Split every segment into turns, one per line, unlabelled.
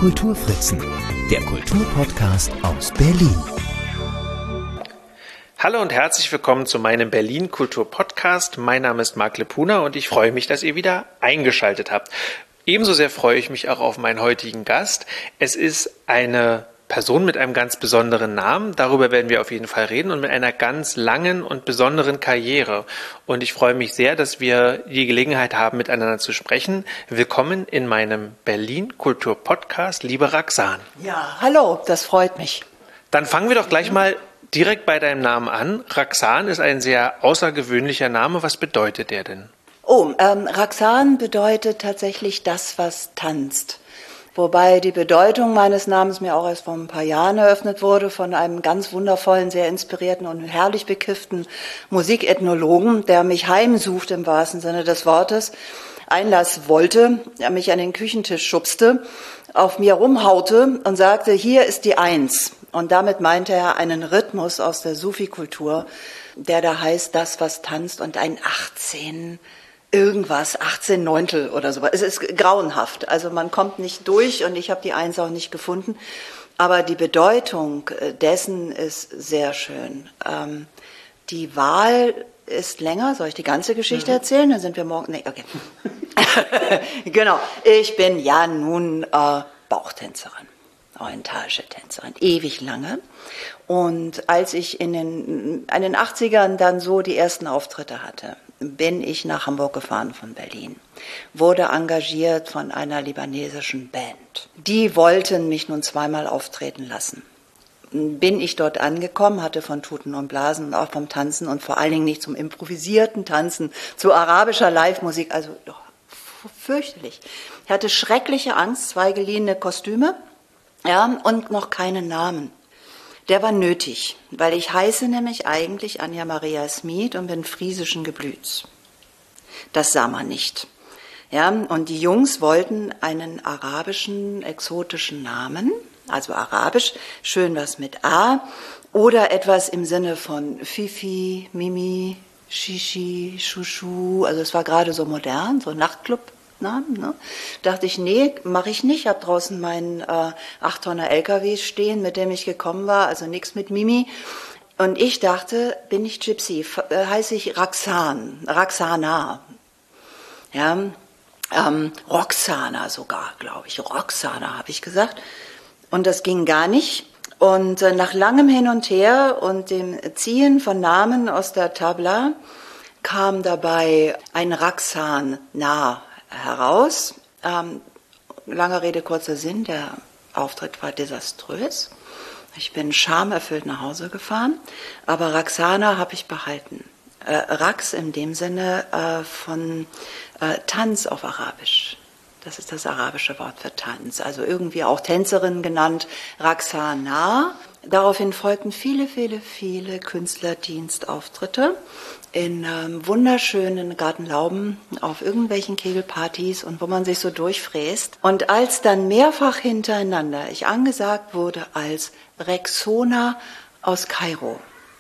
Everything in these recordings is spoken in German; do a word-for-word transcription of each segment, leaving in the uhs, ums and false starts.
Kulturfritzen, der Kulturpodcast aus Berlin.
Hallo und herzlich willkommen zu meinem Berlin Kultur Podcast. Mein Name ist Marc Lepuna und ich freue mich, dass ihr wieder eingeschaltet habt. Ebenso sehr freue ich mich auch auf meinen heutigen Gast. Es ist eine Person mit einem ganz besonderen Namen, darüber werden wir auf jeden Fall reden, und mit einer ganz langen und besonderen Karriere. Und ich freue mich sehr, dass wir die Gelegenheit haben, miteinander zu sprechen. Willkommen in meinem Berlin Kultur Podcast, liebe Raxan.
Ja, hallo, das freut mich.
Dann fangen wir doch gleich mal direkt bei deinem Namen an. Raxan ist ein sehr außergewöhnlicher Name. Was bedeutet der denn?
Oh, ähm, Raxan bedeutet tatsächlich das, was tanzt. Wobei die Bedeutung meines Namens mir auch erst vor ein paar Jahren eröffnet wurde von einem ganz wundervollen, sehr inspirierten und herrlich bekifften Musikethnologen, der mich heimsucht im wahrsten Sinne des Wortes, Einlass wollte, der mich an den Küchentisch schubste, auf mir rumhaute und sagte, hier ist die Eins. Und damit meinte er einen Rhythmus aus der Sufi-Kultur, der da heißt, das, was tanzt, und ein achtzehn irgendwas, achtzehn Neuntel oder so. Es ist grauenhaft. Also man kommt nicht durch und ich habe die Eins auch nicht gefunden. Aber die Bedeutung dessen ist sehr schön. Ähm, die Wahl ist länger. Soll ich die ganze Geschichte mhm. erzählen? Dann sind wir morgen... Nee, okay. Genau. Ich bin ja nun äh, Bauchtänzerin. Orientalische Tänzerin, ewig lange. Und als ich in den, in den achtzigern dann so die ersten Auftritte hatte, bin ich nach Hamburg gefahren von Berlin, wurde engagiert von einer libanesischen Band. Die wollten mich nun zweimal auftreten lassen. Bin ich dort angekommen, hatte von Tuten und Blasen und auch vom Tanzen und vor allen Dingen nicht zum improvisierten Tanzen, zu arabischer Live-Musik, also oh, fürchterlich. Ich hatte schreckliche Angst, zwei geliehene Kostüme, ja, und noch keinen Namen. Der war nötig, weil ich heiße nämlich eigentlich Anja Maria Smit und bin friesischen Geblüts. Das sah man nicht. Ja, und die Jungs wollten einen arabischen, exotischen Namen, also arabisch, schön was mit A, oder etwas im Sinne von Fifi, Mimi, Shishi, Shushu, also es war gerade so modern, so Nachtclub. Namen, ne? Dachte ich, nee, mache ich nicht. Ich habe draußen meinen äh, acht Tonner L K W stehen, mit dem ich gekommen war, also nichts mit Mimi. Und ich dachte, bin ich Gypsy, äh, heiße ich Raxan, Raxana, ja, ähm, Roxana sogar, glaube ich, Roxana habe ich gesagt. Und das ging gar nicht. Und äh, nach langem Hin und Her und dem Ziehen von Namen aus der Tabla kam dabei ein Raxan nah heraus. Ähm, lange Rede, kurzer Sinn, der Auftritt war desaströs. Ich bin schamerfüllt nach Hause gefahren, aber Raxana habe ich behalten. Äh, Rax in dem Sinne äh, von äh, Tanz auf Arabisch. Das ist das arabische Wort für Tanz, also irgendwie auch Tänzerin genannt, Raxana. Daraufhin folgten viele, viele, viele Künstlerdienstauftritte in ähm, wunderschönen Gartenlauben, auf irgendwelchen Kegelpartys und wo man sich so durchfräst. Und als dann mehrfach hintereinander ich angesagt wurde als Rexona aus Kairo,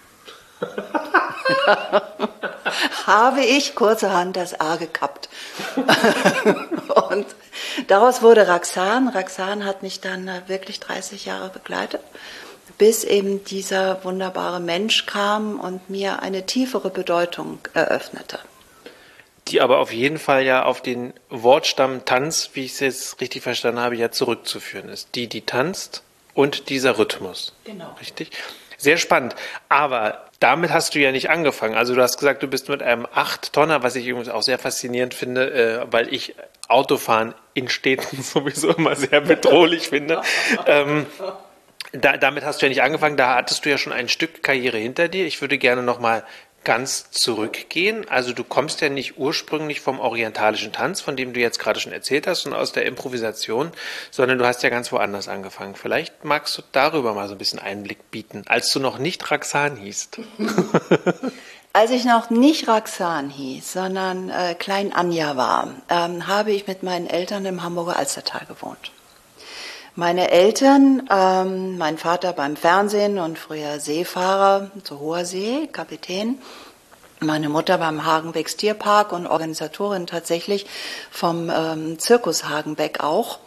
habe ich kurzerhand das A gekappt. Und daraus wurde Raxan. Raxan hat mich dann wirklich dreißig Jahre begleitet, bis eben dieser wunderbare Mensch kam und mir eine tiefere Bedeutung eröffnete.
Die aber auf jeden Fall ja auf den Wortstamm Tanz, wie ich es jetzt richtig verstanden habe, ja zurückzuführen ist. Die, die tanzt und dieser Rhythmus.
Genau.
Richtig? Sehr spannend. Aber damit hast du ja nicht angefangen. Also du hast gesagt, du bist mit einem acht Tonner, was ich übrigens auch sehr faszinierend finde, äh, weil ich Autofahren in Städten sowieso immer sehr bedrohlich finde. Ähm, Da, damit hast du ja nicht angefangen, da hattest du ja schon ein Stück Karriere hinter dir. Ich würde gerne nochmal ganz zurückgehen. Also du kommst ja nicht ursprünglich vom orientalischen Tanz, von dem du jetzt gerade schon erzählt hast, und aus der Improvisation, sondern du hast ja ganz woanders angefangen. Vielleicht magst du darüber mal so ein bisschen Einblick bieten, als du noch nicht Raxan hießt.
Als ich noch nicht Raxan hieß, sondern äh, Klein Anja war, ähm, habe ich mit meinen Eltern im Hamburger Alstertal gewohnt. Meine Eltern, ähm, mein Vater beim Fernsehen und früher Seefahrer zur Hoher See, Kapitän, meine Mutter beim Hagenbecks Tierpark und Organisatorin tatsächlich vom ähm, Zirkus Hagenbeck auch.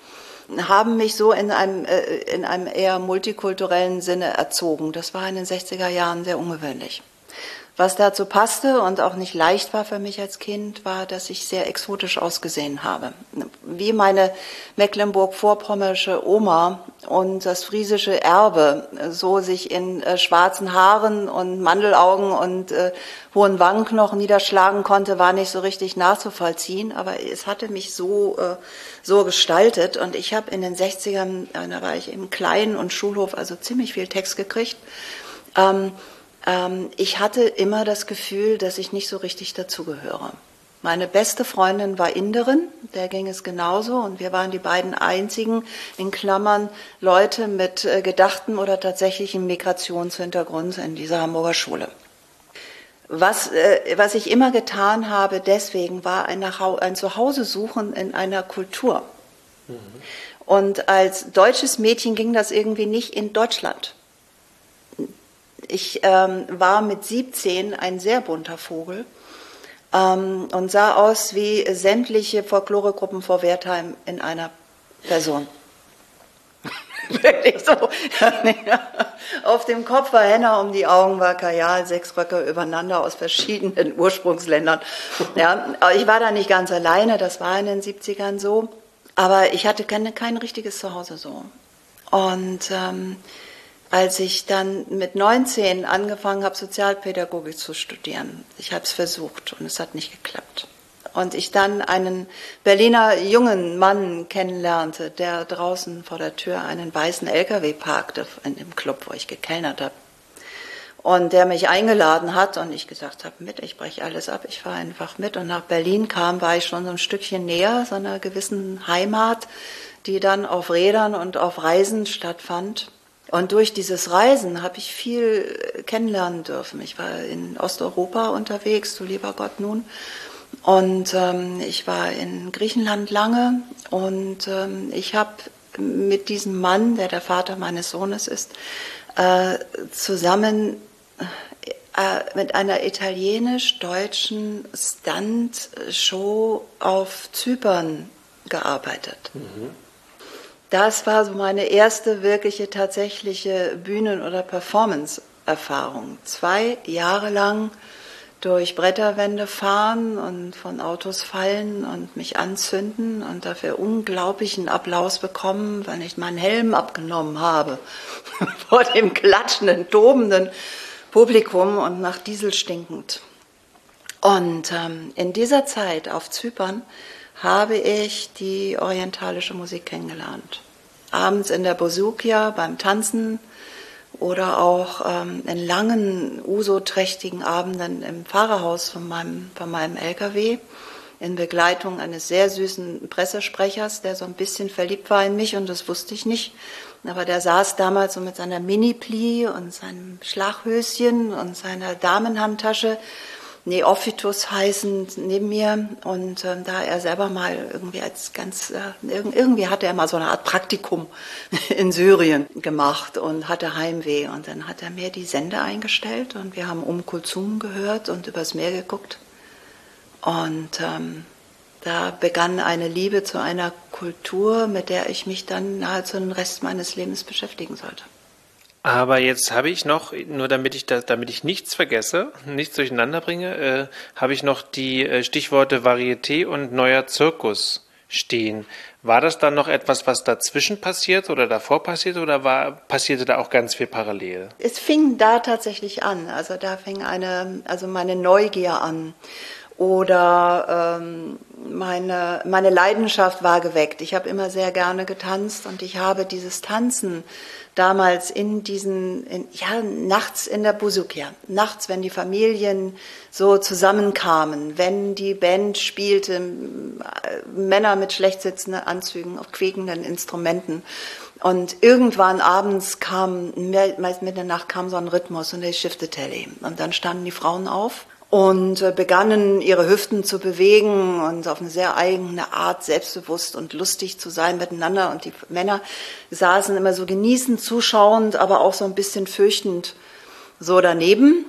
haben mich so in einem, äh, in einem eher multikulturellen Sinne erzogen. Das war in den sechziger Jahren sehr ungewöhnlich. Was dazu passte und auch nicht leicht war für mich als Kind, war, dass ich sehr exotisch ausgesehen habe. Wie meine mecklenburg-vorpommersche Oma und das friesische Erbe so sich in äh, schwarzen Haaren und Mandelaugen und äh, hohen Wangenknochen niederschlagen konnte, war nicht so richtig nachzuvollziehen. Aber es hatte mich so, äh, so gestaltet. Und ich habe in den sechzigern, äh, da war ich im Kleinen und Schulhof, also ziemlich viel Text gekriegt. Ähm, Ich hatte immer das Gefühl, dass ich nicht so richtig dazugehöre. Meine beste Freundin war Inderin, der ging es genauso und wir waren die beiden einzigen, in Klammern, Leute mit gedachtem oder tatsächlichem Migrationshintergrund in dieser Hamburger Schule. Was, was ich immer getan habe, deswegen war ein, ein Zuhause suchen in einer Kultur. Mhm. Und als deutsches Mädchen ging das irgendwie nicht in Deutschland. Ich ähm, war mit siebzehn ein sehr bunter Vogel ähm, und sah aus wie sämtliche Folkloregruppen vor Wertheim in einer Person. Wirklich so. Auf dem Kopf war Henna, um die Augen war Kajal, sechs Röcke übereinander aus verschiedenen Ursprungsländern. Ja, ich war da nicht ganz alleine, das war in den siebzigern so, aber ich hatte kein, kein richtiges Zuhause so. Und ähm, als ich dann mit neunzehn angefangen habe, Sozialpädagogik zu studieren, ich habe es versucht und es hat nicht geklappt. Und ich dann einen Berliner jungen Mann kennenlernte, der draußen vor der Tür einen weißen L K W parkte in dem Club, wo ich gekellnert habe. Und der mich eingeladen hat und ich gesagt habe, mit, ich breche alles ab, ich fahre einfach mit. Und nach Berlin kam, war ich schon so ein Stückchen näher, so einer gewissen Heimat, die dann auf Rädern und auf Reisen stattfand. Und durch dieses Reisen habe ich viel kennenlernen dürfen. Ich war in Osteuropa unterwegs, du lieber Gott nun. Und ähm, ich war in Griechenland lange. Und ähm, ich habe mit diesem Mann, der der Vater meines Sohnes ist, äh, zusammen äh, mit einer italienisch-deutschen Stunt-Show auf Zypern gearbeitet. Mhm. Das war so meine erste wirkliche, tatsächliche Bühnen- oder Performance-Erfahrung. Zwei Jahre lang durch Bretterwände fahren und von Autos fallen und mich anzünden und dafür unglaublichen Applaus bekommen, weil ich meinen Helm abgenommen habe vor dem klatschenden, tobenden Publikum und nach Diesel stinkend. Und ähm, in dieser Zeit auf Zypern habe ich die orientalische Musik kennengelernt. Abends in der Bouzoukia beim Tanzen oder auch ähm, in langen, usoträchtigen Abenden im Fahrerhaus von meinem, von meinem L K W in Begleitung eines sehr süßen Pressesprechers, der so ein bisschen verliebt war in mich und das wusste ich nicht. Aber der saß damals so mit seiner Mini-Pli und seinem Schlaghöschen und seiner Damenhandtasche, Neophytus heißend, neben mir. Und äh, da er selber mal irgendwie als ganz, äh, irgendwie hatte er mal so eine Art Praktikum in Syrien gemacht und hatte Heimweh. Und dann hat er mir die Sender eingestellt und wir haben Um Kulsum gehört und übers Meer geguckt. Und ähm, da begann eine Liebe zu einer Kultur, mit der ich mich dann nahezu den Rest meines Lebens beschäftigen sollte.
Aber jetzt habe ich noch, nur damit ich das, damit ich nichts vergesse, nichts durcheinander bringe, äh, habe ich noch die äh, Stichworte Varieté und neuer Zirkus stehen. War das dann noch etwas, was dazwischen passiert oder davor passiert oder war, passierte da auch ganz viel parallel?
Es fing da tatsächlich an. Also da fing eine, also meine Neugier an. Oder ähm, meine, meine Leidenschaft war geweckt. Ich habe immer sehr gerne getanzt und ich habe dieses Tanzen damals in diesen, in, ja, nachts in der Bouzoukia, nachts, wenn die Familien so zusammenkamen, wenn die Band spielte, Männer mit schlecht sitzenden Anzügen auf quiekenden Instrumenten. Und irgendwann abends kam, meist mitten in der Nacht kam so ein Rhythmus und der shifted Telly. Und dann standen die Frauen auf und begannen ihre Hüften zu bewegen und auf eine sehr eigene Art selbstbewusst und lustig zu sein miteinander. Und die Männer saßen immer so genießend, zuschauend, aber auch so ein bisschen fürchtend so daneben.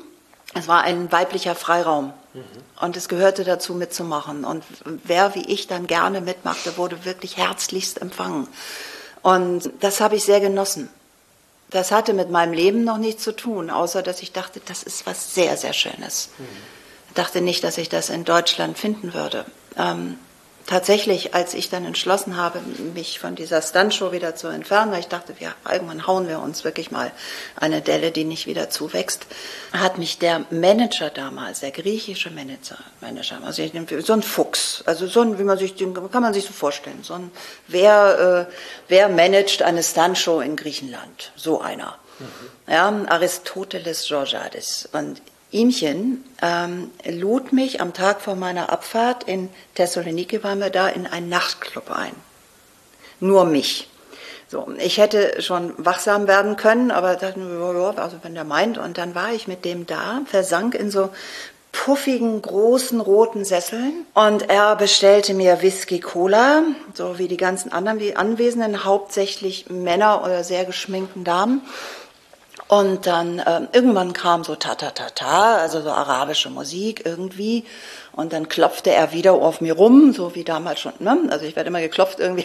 Es war ein weiblicher Freiraum. Mhm. Und es gehörte dazu, mitzumachen. Und wer wie ich dann gerne mitmachte, wurde wirklich herzlichst empfangen. Und das habe ich sehr genossen. Das hatte mit meinem Leben noch nichts zu tun, außer dass ich dachte, das ist was sehr, sehr Schönes. Mhm. Ich dachte nicht, dass ich das in Deutschland finden würde. Ähm, tatsächlich, als ich dann entschlossen habe, mich von dieser Stuntshow wieder zu entfernen, weil ich dachte, ja, irgendwann hauen wir uns wirklich mal eine Delle, die nicht wieder zuwächst, hat mich der Manager damals, der griechische Manager, Manager also so ein Fuchs, also so ein, wie man sich, den kann man sich so vorstellen, so ein, wer, äh, wer managt eine Stuntshow in Griechenland? So einer. Mhm. Ja, Aristoteles Georgiadis. Und Ihmchen ähm, lud mich am Tag vor meiner Abfahrt, in Thessaloniki waren wir da, in einen Nachtclub ein. Nur mich. So, ich hätte schon wachsam werden können, aber dachte, ja, also wenn der meint. Und dann war ich mit dem da, versank in so puffigen, großen, roten Sesseln. Und er bestellte mir Whisky Cola, so wie die ganzen anderen, die Anwesenden, hauptsächlich Männer oder sehr geschminkten Damen. Und dann äh, irgendwann kam so ta-ta-ta-ta, also so arabische Musik irgendwie. Und dann klopfte er wieder auf mir rum, so wie damals schon. Ne? Also ich werde immer geklopft irgendwie.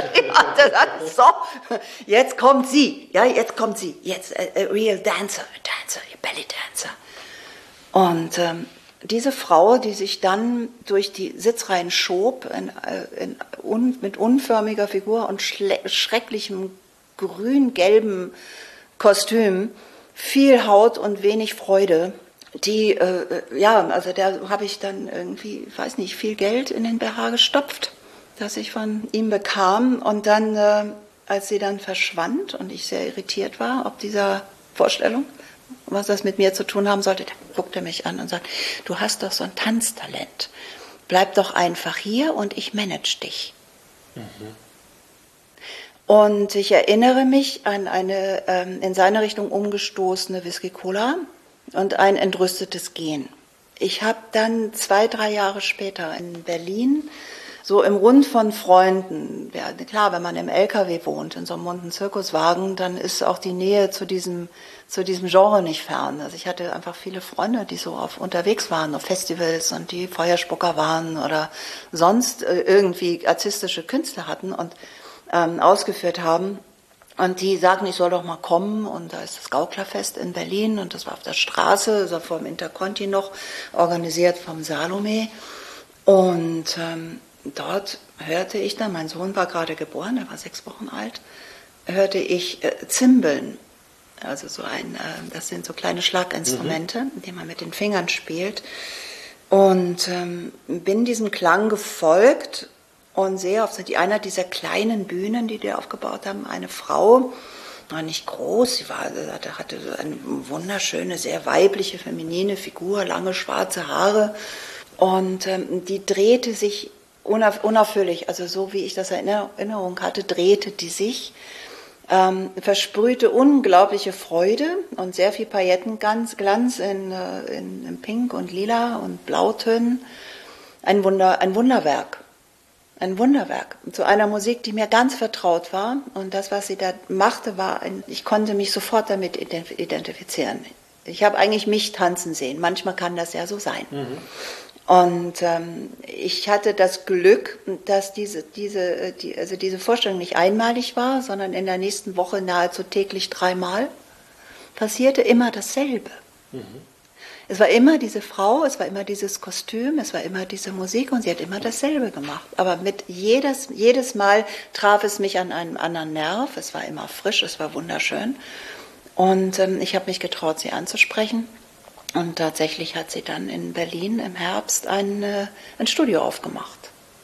So, jetzt kommt sie. Ja, jetzt kommt sie. Jetzt a, a real dancer, a dancer, a belly dancer. Und ähm, diese Frau, die sich dann durch die Sitzreihen schob, in, in, un, mit unförmiger Figur und schrecklichem grün-gelben Kostüm, viel Haut und wenig Freude. Die, äh, ja, also da habe ich dann irgendwie, weiß nicht, viel Geld in den B H gestopft, das ich von ihm bekam. Und dann, äh, als sie dann verschwand und ich sehr irritiert war ob dieser Vorstellung, was das mit mir zu tun haben sollte, da guckte er mich an und sagt, du hast doch so ein Tanztalent. Bleib doch einfach hier und ich manage dich. Mhm. Und ich erinnere mich an eine ähm, in seine Richtung umgestoßene Whisky Cola und ein entrüstetes Gehen. Ich habe dann zwei, drei Jahre später in Berlin, so im Rund von Freunden, ja, klar, wenn man im L K W wohnt, in so einem bunten Zirkuswagen, dann ist auch die Nähe zu diesem, zu diesem Genre nicht fern. Also ich hatte einfach viele Freunde, die so auf, unterwegs waren, auf Festivals und die Feuerspucker waren oder sonst äh, irgendwie artistische Künste hatten und ähm, ausgeführt haben. Und die sagten, ich soll doch mal kommen, und da ist das Gauklerfest in Berlin, und das war auf der Straße, also vor dem Interconti noch, organisiert vom Salome. Und ähm, dort hörte ich dann, mein Sohn war gerade geboren, er war sechs Wochen alt, hörte ich äh, Zimbeln, also so ein, äh, das sind so kleine Schlaginstrumente, mhm. die man mit den Fingern spielt. Und ähm, bin diesem Klang gefolgt und sehe auf die, einer dieser kleinen Bühnen, die die aufgebaut haben, eine Frau, war nicht groß, sie war, hatte so eine wunderschöne, sehr weibliche, feminine Figur, lange schwarze Haare, und ähm, die drehte sich unauf, unaufhörlich, also so wie ich das in Erinnerung hatte, drehte die sich, ähm, versprühte unglaubliche Freude und sehr viel Paillettenglanz in, in, in Pink und Lila und Blautönen, ein Wunder, ein Wunderwerk. Ein Wunderwerk, zu einer Musik, die mir ganz vertraut war, und das, was sie da machte, war, ein, ich konnte mich sofort damit identifizieren. Ich habe eigentlich mich tanzen sehen, manchmal kann das ja so sein. Mhm. Und ähm, ich hatte das Glück, dass diese, diese, die, also diese Vorstellung nicht einmalig war, sondern in der nächsten Woche nahezu täglich dreimal passierte immer dasselbe. Mhm. Es war immer diese Frau, es war immer dieses Kostüm, es war immer diese Musik, und sie hat immer dasselbe gemacht. Aber mit jedes, jedes Mal traf es mich an einem anderen Nerv, es war immer frisch, es war wunderschön. Und ähm, ich habe mich getraut, sie anzusprechen. Und tatsächlich hat sie dann in Berlin im Herbst ein, äh, ein Studio aufgemacht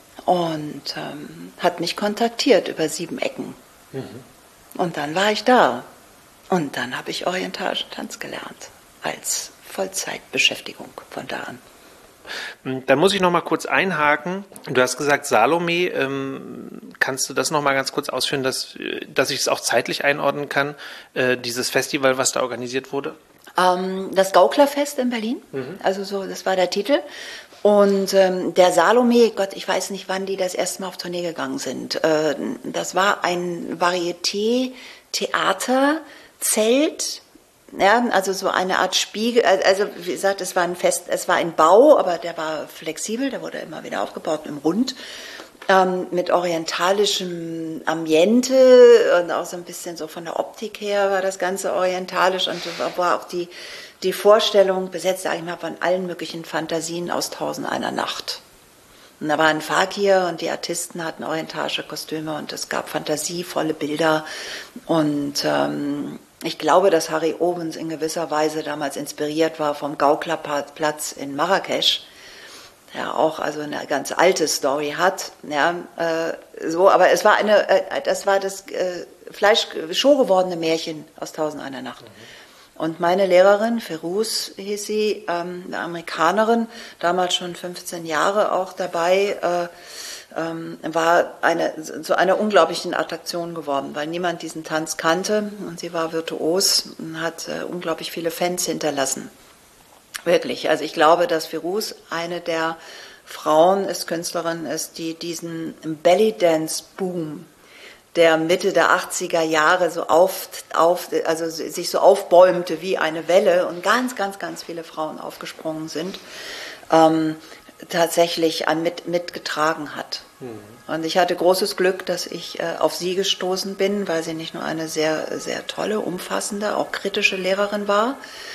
und ähm, hat mich kontaktiert über sieben Ecken. Mhm. Und dann war ich da. Und dann habe ich orientalischen Tanz gelernt als Vollzeitbeschäftigung von da an.
Dann muss ich noch mal kurz einhaken. Du hast gesagt, Salome, ähm, kannst du das noch mal ganz kurz ausführen, dass, dass ich es auch zeitlich einordnen kann, äh, dieses Festival, was da organisiert wurde?
Ähm, das Gauklerfest in Berlin, mhm. also so, das war der Titel. Und ähm, der Salome, Gott, ich weiß nicht, wann die das erste Mal auf Tournee gegangen sind. Äh, das war ein Varieté-Theater, Zelt, Ja, also so eine Art Spiegel, also wie gesagt, es war ein Fest, es war ein Bau, aber der war flexibel, der wurde immer wieder aufgebaut im Rund, ähm, mit orientalischem Ambiente und auch so ein bisschen so von der Optik her war das Ganze orientalisch und war auch die, die Vorstellung besetzt, sag ich mal, von allen möglichen Fantasien aus Tausend einer Nacht. Und da war ein Fakir und die Artisten hatten orientalische Kostüme und es gab fantasievolle Bilder und ähm, ich glaube, dass Harry Owens in gewisser Weise damals inspiriert war vom Gauklerplatz in Marrakesch, der auch also eine ganz alte Story hat. Ja, äh, so, aber es war eine, äh, das war das äh, Fleisch, Show gewordene Märchen aus Tausend einer Nacht. Mhm. Und meine Lehrerin, Feruz hieß sie, ähm, eine Amerikanerin, damals schon fünfzehn Jahre auch dabei, äh, ähm, war eine, zu einer unglaublichen Attraktion geworden, weil niemand diesen Tanz kannte und sie war virtuos und hat äh, unglaublich viele Fans hinterlassen. Wirklich, also ich glaube, dass Feruz eine der Frauen ist, Künstlerin ist, die diesen Belly-Dance-Boom der Mitte der achtziger Jahre so auf, auf, also sich so aufbäumte wie eine Welle und ganz, ganz, ganz viele Frauen aufgesprungen sind, ähm, tatsächlich an mit, mitgetragen hat. Mhm. Und ich hatte großes Glück, dass ich äh, auf sie gestoßen bin, weil sie nicht nur eine sehr, sehr tolle, umfassende, auch kritische Lehrerin war,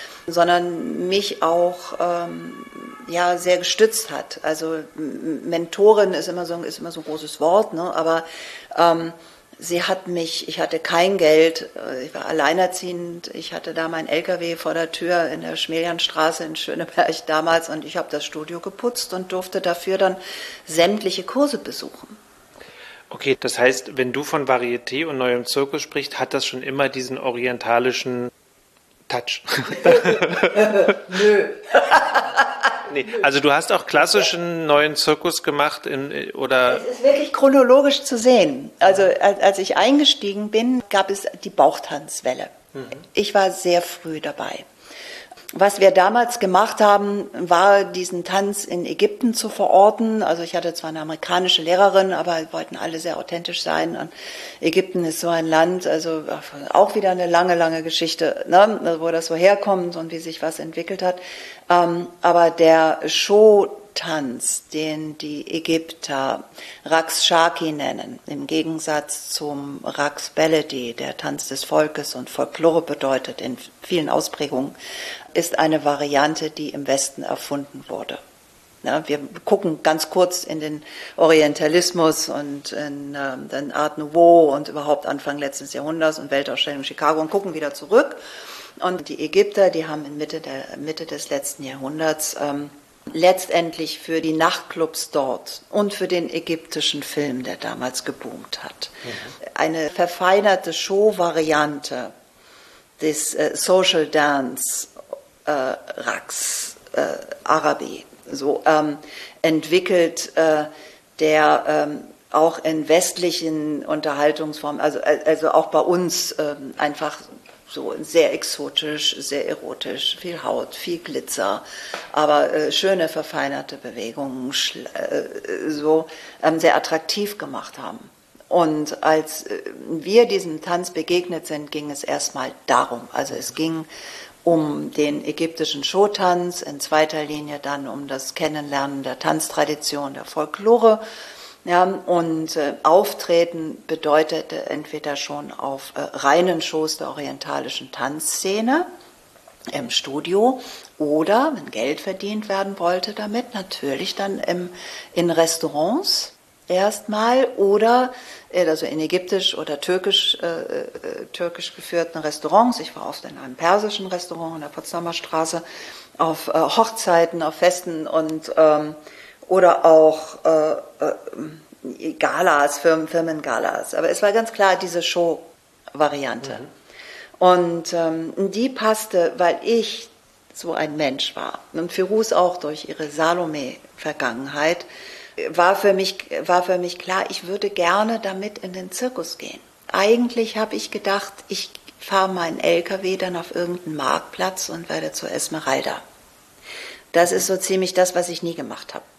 sondern mich auch ähm, ja sehr gestützt hat. Also Mentorin ist immer so, ist immer so ein großes Wort, ne? Aber ähm, sie hat mich, ich hatte kein Geld, ich war alleinerziehend, ich hatte da mein L K W vor der Tür in der Schmelianstraße in Schöneberg damals und ich habe das Studio geputzt und durfte dafür dann sämtliche Kurse besuchen.
Okay, das heißt, wenn du von Varieté und neuem Zirkus sprichst, hat das schon immer diesen orientalischen Touch.
Nö.
Nee, also du hast auch klassischen neuen Zirkus gemacht in, oder?
Es ist wirklich chronologisch zu sehen. Also als, als ich eingestiegen bin, gab es die Bauchtanzwelle. Mhm. Ich war sehr früh dabei. Was wir damals gemacht haben, war diesen Tanz in Ägypten zu verorten. Also ich hatte zwar eine amerikanische Lehrerin, aber wir wollten alle sehr authentisch sein. Und Ägypten ist so ein Land, also auch wieder eine lange, lange Geschichte, ne, wo das so herkommt und wie sich was entwickelt hat. Aber der Showtanz, den die Ägypter Raqs Shaki nennen, im Gegensatz zum Raqs Baladi, der Tanz des Volkes und Folklore bedeutet in vielen Ausprägungen, ist eine Variante, die im Westen erfunden wurde. Ja, wir gucken ganz kurz in den Orientalismus und in äh, den Art Nouveau und überhaupt Anfang letzten Jahrhunderts und Weltausstellung in Chicago und gucken wieder zurück. Und die Ägypter, die haben in Mitte, der, Mitte des letzten Jahrhunderts ähm, letztendlich für die Nachtclubs dort und für den ägyptischen Film, der damals geboomt hat, mhm. eine verfeinerte Show-Variante des äh, Social Dance äh, Raqs äh, Arabi so ähm, entwickelt, äh, der ähm, auch in westlichen Unterhaltungsformen, also also auch bei uns ähm, einfach so sehr exotisch, sehr erotisch, viel Haut, viel Glitzer, aber äh, schöne verfeinerte Bewegungen, äh, so ähm, sehr attraktiv gemacht haben. Und als äh, wir diesem Tanz begegnet sind, ging es erstmal darum, also es ging um den ägyptischen Showtanz, in zweiter Linie dann um das Kennenlernen der Tanztradition, der Folklore. Ja, und äh, Auftreten bedeutete entweder schon auf äh, reinen Shows der orientalischen Tanzszene im Studio oder, wenn Geld verdient werden wollte damit, natürlich dann im, in Restaurants erstmal oder also in ägyptisch oder türkisch, äh, äh, türkisch geführten Restaurants. Ich war oft in einem persischen Restaurant in der Potsdamer Straße, auf äh, Hochzeiten, auf Festen und ähm, oder auch äh, äh, Galas, Firmen, Firmengalas. Aber es war ganz klar diese Show-Variante. Mhm. Und ähm, die passte, weil ich so ein Mensch war. Und Feruz auch durch ihre Salome-Vergangenheit, war für mich, war für mich klar, ich würde gerne damit in den Zirkus gehen. Eigentlich habe ich gedacht, ich fahre meinen L K W dann auf irgendeinen Marktplatz und werde zur Esmeralda. Das ist so ziemlich das, was ich nie gemacht habe.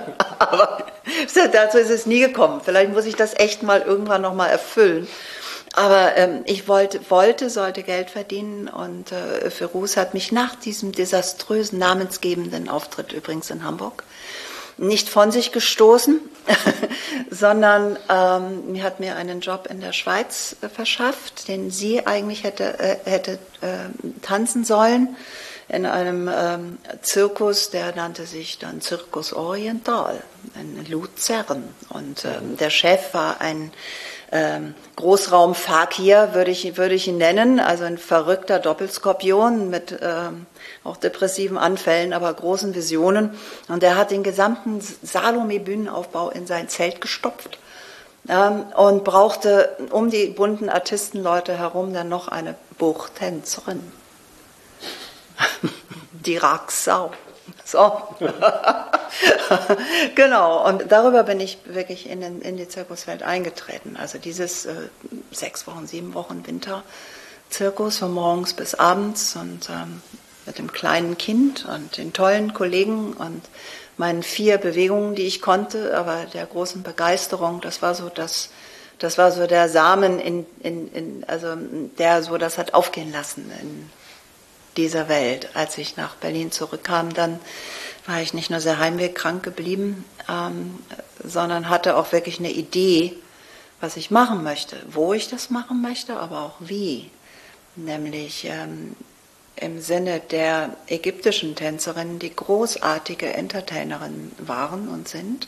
Aber dazu ist es nie gekommen. Vielleicht muss ich das echt mal irgendwann nochmal erfüllen. Aber ähm, ich wollte, wollte, sollte Geld verdienen und äh, Feruz hat mich nach diesem desaströsen, namensgebenden Auftritt übrigens in Hamburg nicht von sich gestoßen, sondern ähm, hat mir einen Job in der Schweiz äh, verschafft, den sie eigentlich hätte, äh, hätte äh, tanzen sollen, in einem ähm, Zirkus, der nannte sich dann Circus Oriental in Luzern. Und ähm, der Chef war ein ähm, Großraum-Fakir, würde ich, würde ich ihn nennen, also ein verrückter Doppelskorpion mit ähm, auch depressiven Anfällen, aber großen Visionen. Und er hat den gesamten Salome-Bühnenaufbau in sein Zelt gestopft ähm, und brauchte um die bunten Artistenleute herum dann noch eine Buchtänzerin. Die Raksau. So. Genau, und darüber bin ich wirklich in, den, in die Zirkuswelt eingetreten. Also dieses äh, sechs Wochen, sieben Wochen Winterzirkus von morgens bis abends und ähm, mit dem kleinen Kind und den tollen Kollegen und meinen vier Bewegungen, die ich konnte, aber der großen Begeisterung, das war so das, das war so der Samen, in, in, in, also der so das hat aufgehen lassen in dieser Welt. Als ich nach Berlin zurückkam, dann war ich nicht nur sehr heimwehkrank geblieben, ähm, sondern hatte auch wirklich eine Idee, was ich machen möchte, wo ich das machen möchte, aber auch wie. Nämlich ähm, im Sinne der ägyptischen Tänzerinnen, die großartige Entertainerinnen waren und sind,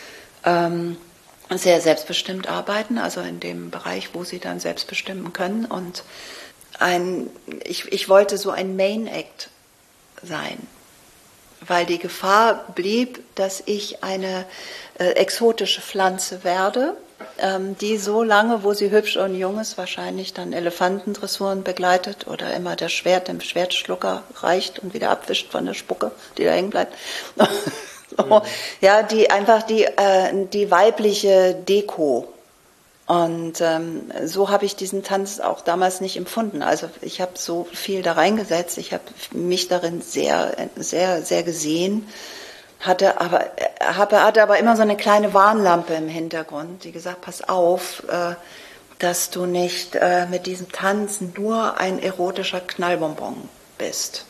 ähm, sehr selbstbestimmt arbeiten, also in dem Bereich, wo sie dann selbst bestimmen können. Und ein, ich, ich wollte so ein Main Act sein, weil die Gefahr blieb, dass ich eine äh, exotische Pflanze werde, ähm, die so lange, wo sie hübsch und jung ist, wahrscheinlich dann Elefantendressuren begleitet oder immer der Schwert dem Schwertschlucker reicht und wieder abwischt von der Spucke, die da hängen bleibt. So, ja, die einfach die, äh, die weibliche Deko. Und ähm, so habe ich diesen Tanz auch damals nicht empfunden. Also ich habe so viel da reingesetzt, ich habe mich darin sehr, sehr, sehr gesehen, hatte aber, habe, hatte aber immer so eine kleine Warnlampe im Hintergrund, die gesagt, pass auf, äh, dass du nicht äh, mit diesem Tanz nur ein erotischer Knallbonbon bist.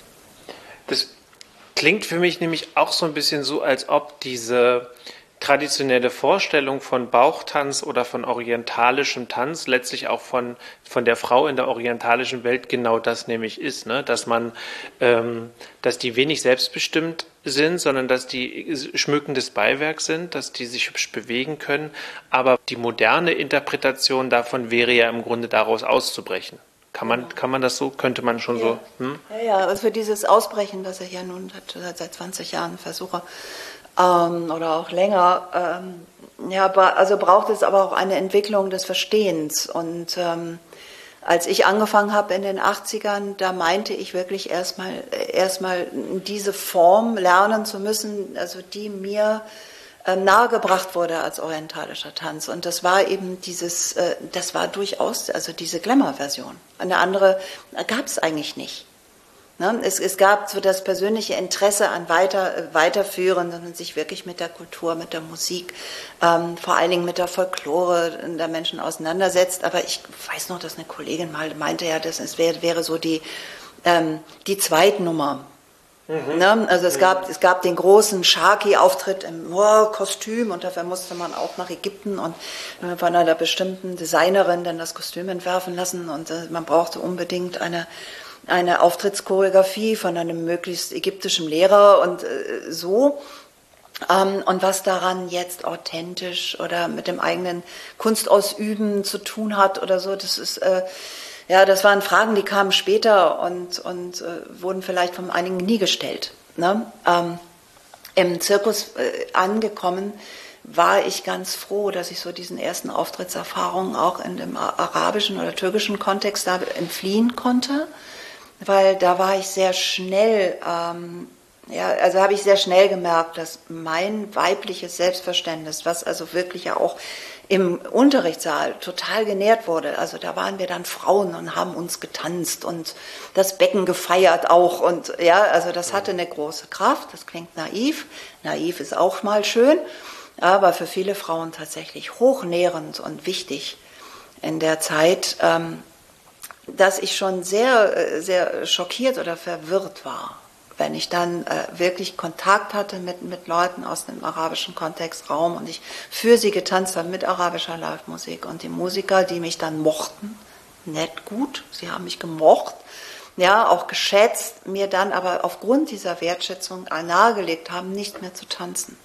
Das klingt für mich nämlich auch so ein bisschen so, als ob diese traditionelle Vorstellung von Bauchtanz oder von orientalischem Tanz letztlich auch von, von der Frau in der orientalischen Welt genau das nämlich ist, ne? Dass man, ähm, dass die wenig selbstbestimmt sind, sondern dass die schmückendes Beiwerk sind, dass die sich hübsch bewegen können, aber die moderne Interpretation davon wäre ja im Grunde daraus auszubrechen. Kann man, kann man das so, könnte man schon
ja.
so? Hm?
Ja, ja, also für dieses Ausbrechen, das ich ja nun seit, seit zwanzig Jahren versuche, Ähm, oder auch länger. Ähm, ja, also braucht es aber auch eine Entwicklung des Verstehens. Und ähm, als ich angefangen habe in den achtzigern, da meinte ich wirklich erstmal erstmal diese Form lernen zu müssen, also die mir äh, nahegebracht wurde als orientalischer Tanz. Und das war eben dieses, äh, das war durchaus, also diese Glamour-Version. Eine andere gab es eigentlich nicht. Es, es gab so das persönliche Interesse an weiter, Weiterführen, sondern sich wirklich mit der Kultur, mit der Musik, ähm, vor allen Dingen mit der Folklore der Menschen auseinandersetzt. Aber ich weiß noch, dass eine Kollegin mal meinte, ja, das ist, wäre, wäre so die, ähm, die Zweitnummer. Mhm. Ne? Also es gab, es gab den großen Sharky-Auftritt im oh, Kostüm und dafür musste man auch nach Ägypten und äh, von einer bestimmten Designerin dann das Kostüm entwerfen lassen und äh, man brauchte unbedingt eine eine Auftrittschoreografie von einem möglichst ägyptischen Lehrer und äh, so. Ähm, und was daran jetzt authentisch oder mit dem eigenen Kunstausüben zu tun hat oder so, das ist, äh, ja, das waren Fragen, die kamen später und, und äh, wurden vielleicht von einigen nie gestellt. Ne? Ähm, im Zirkus äh, angekommen war ich ganz froh, dass ich so diesen ersten Auftrittserfahrungen auch in dem arabischen oder türkischen Kontext da entfliehen konnte. Weil da war ich sehr schnell, ähm, ja, also habe ich sehr schnell gemerkt, dass mein weibliches Selbstverständnis, was also wirklich ja auch im Unterrichtssaal total genährt wurde, also da waren wir dann Frauen und haben uns getanzt und das Becken gefeiert auch und ja, also das hatte eine große Kraft, das klingt naiv, naiv ist auch mal schön, aber für viele Frauen tatsächlich hochnährend und wichtig. in der Zeit, ähm, dass ich schon sehr, sehr schockiert oder verwirrt war, wenn ich dann äh, wirklich Kontakt hatte mit, mit Leuten aus dem arabischen Kontextraum und ich für sie getanzt habe mit arabischer Live-Musik und die Musiker, die mich dann mochten, nett, gut, sie haben mich gemocht, ja, auch geschätzt, mir dann aber aufgrund dieser Wertschätzung nahegelegt haben, nicht mehr zu tanzen.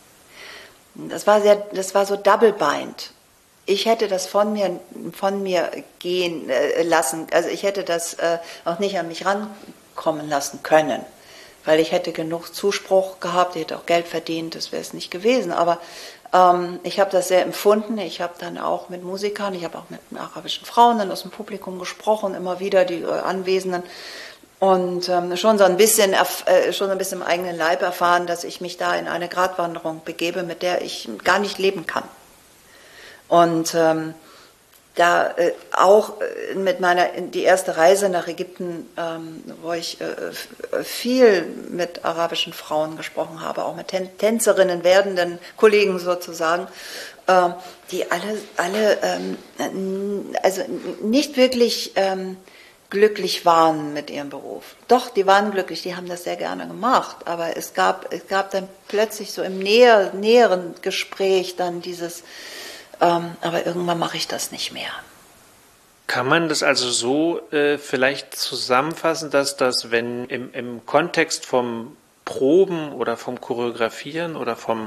Das war sehr, das war so double-bind. Ich hätte das von mir, von mir gehen äh, lassen, also ich hätte das äh, auch nicht an mich rankommen lassen können, weil ich hätte genug Zuspruch gehabt, ich hätte auch Geld verdient, das wäre es nicht gewesen, aber ähm, ich habe das sehr empfunden, ich habe dann auch mit Musikern, ich habe auch mit arabischen Frauen dann aus dem Publikum gesprochen, immer wieder die äh, Anwesenden und ähm, schon so ein bisschen, äh, schon ein bisschen im eigenen Leib erfahren, dass ich mich da in eine Gratwanderung begebe, mit der ich gar nicht leben kann. Und ähm, da äh, auch äh, mit meiner, die erste Reise nach Ägypten, ähm, wo ich äh, viel mit arabischen Frauen gesprochen habe, auch mit Tän- Tänzerinnen, werdenden Kollegen sozusagen, äh, die alle, alle ähm, also nicht wirklich ähm, glücklich waren mit ihrem Beruf. Doch, die waren glücklich, die haben das sehr gerne gemacht, aber es gab, es gab dann plötzlich so im näher, näheren Gespräch dann dieses Ähm, aber irgendwann mache ich das nicht mehr.
Kann man das also so äh, vielleicht zusammenfassen, dass das, wenn im, im Kontext vom Proben oder vom Choreografieren oder vom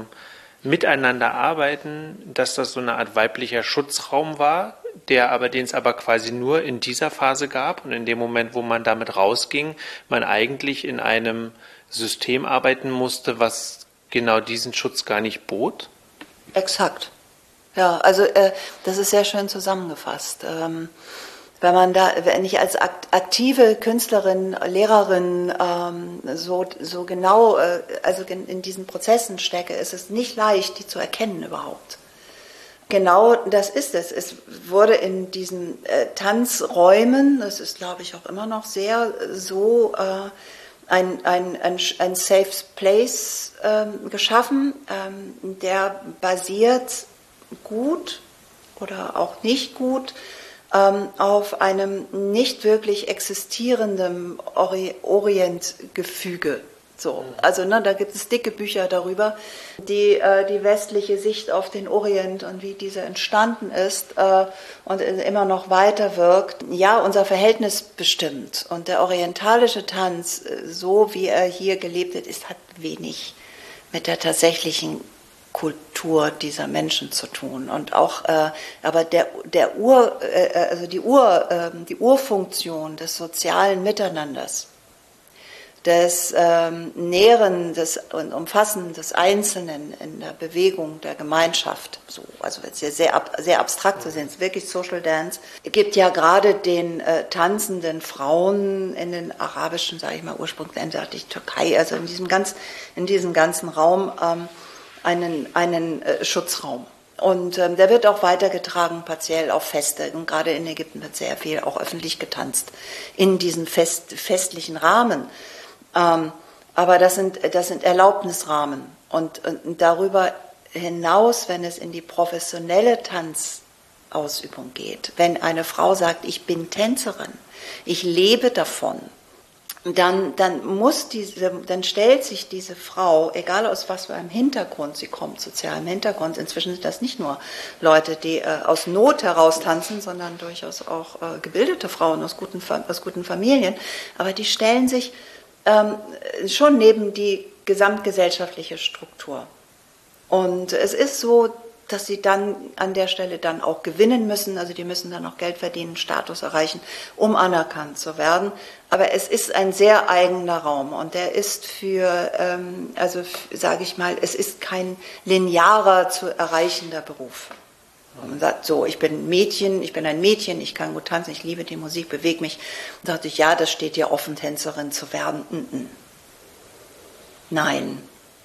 Miteinanderarbeiten, dass das so eine Art weiblicher Schutzraum war, der aber, den es aber quasi nur in dieser Phase gab und in dem Moment, wo man damit rausging, man eigentlich in einem System arbeiten musste, was genau diesen Schutz gar nicht bot?
Exakt. Ja, also äh, das ist sehr schön zusammengefasst. Ähm, wenn man da, wenn ich als aktive Künstlerin, Lehrerin ähm, so, so genau, äh, also in diesen Prozessen stecke, ist es nicht leicht, die zu erkennen überhaupt. Genau das ist es. Es wurde in diesen äh, Tanzräumen, das ist glaube ich auch immer noch sehr so, äh, ein, ein, ein, ein Safe Place ähm, geschaffen, ähm, der basiert gut oder auch nicht gut ähm, auf einem nicht wirklich existierenden Ori- Orientgefüge. So, also ne, da gibt es dicke Bücher darüber, die äh, die westliche Sicht auf den Orient und wie diese entstanden ist äh, und immer noch weiter wirkt. Ja, unser Verhältnis bestimmt. Und der orientalische Tanz, so wie er hier gelebt wird, ist, hat wenig mit der tatsächlichen Kultur dieser Menschen zu tun und auch äh, aber der der Ur äh, also die Ur äh, die Urfunktion des sozialen Miteinanders, des ähm, Nähren des und Umfassen des Einzelnen in der Bewegung der Gemeinschaft, so also jetzt sehr sehr, ab, sehr abstrakt zu sehen, wirklich Social Dance, gibt ja gerade den äh, tanzenden Frauen in den arabischen, sage ich mal, Ursprungsländern, die Türkei, also in diesem ganz in diesem ganzen Raum ähm, einen, einen äh, Schutzraum. Und ähm, der wird auch weitergetragen, partiell auf Feste. Und gerade in Ägypten wird sehr viel auch öffentlich getanzt, in diesen fest, festlichen Rahmen. Ähm, aber das sind, das sind Erlaubnisrahmen. Und, und darüber hinaus, wenn es in die professionelle Tanzausübung geht, wenn eine Frau sagt, ich bin Tänzerin, ich lebe davon, Dann, dann muss diese, dann stellt sich diese Frau, egal aus was für einem Hintergrund sie kommt, sozialem Hintergrund, inzwischen sind das nicht nur Leute, die äh, aus Not heraus tanzen, sondern durchaus auch äh, gebildete Frauen aus guten, aus guten Familien, aber die stellen sich ähm, schon neben die gesamtgesellschaftliche Struktur. Und es ist so, dass sie dann an der Stelle dann auch gewinnen müssen, also die müssen dann auch Geld verdienen, Status erreichen, um anerkannt zu werden. Aber es ist ein sehr eigener Raum und der ist für, ähm, also sage ich mal, es ist kein linearer zu erreichender Beruf. Man sagt so, ich bin Mädchen, ich bin ein Mädchen, ich kann gut tanzen, ich liebe die Musik, bewege mich. Da dachte ich, ja, das steht dir offen, Tänzerin zu werden. Nein.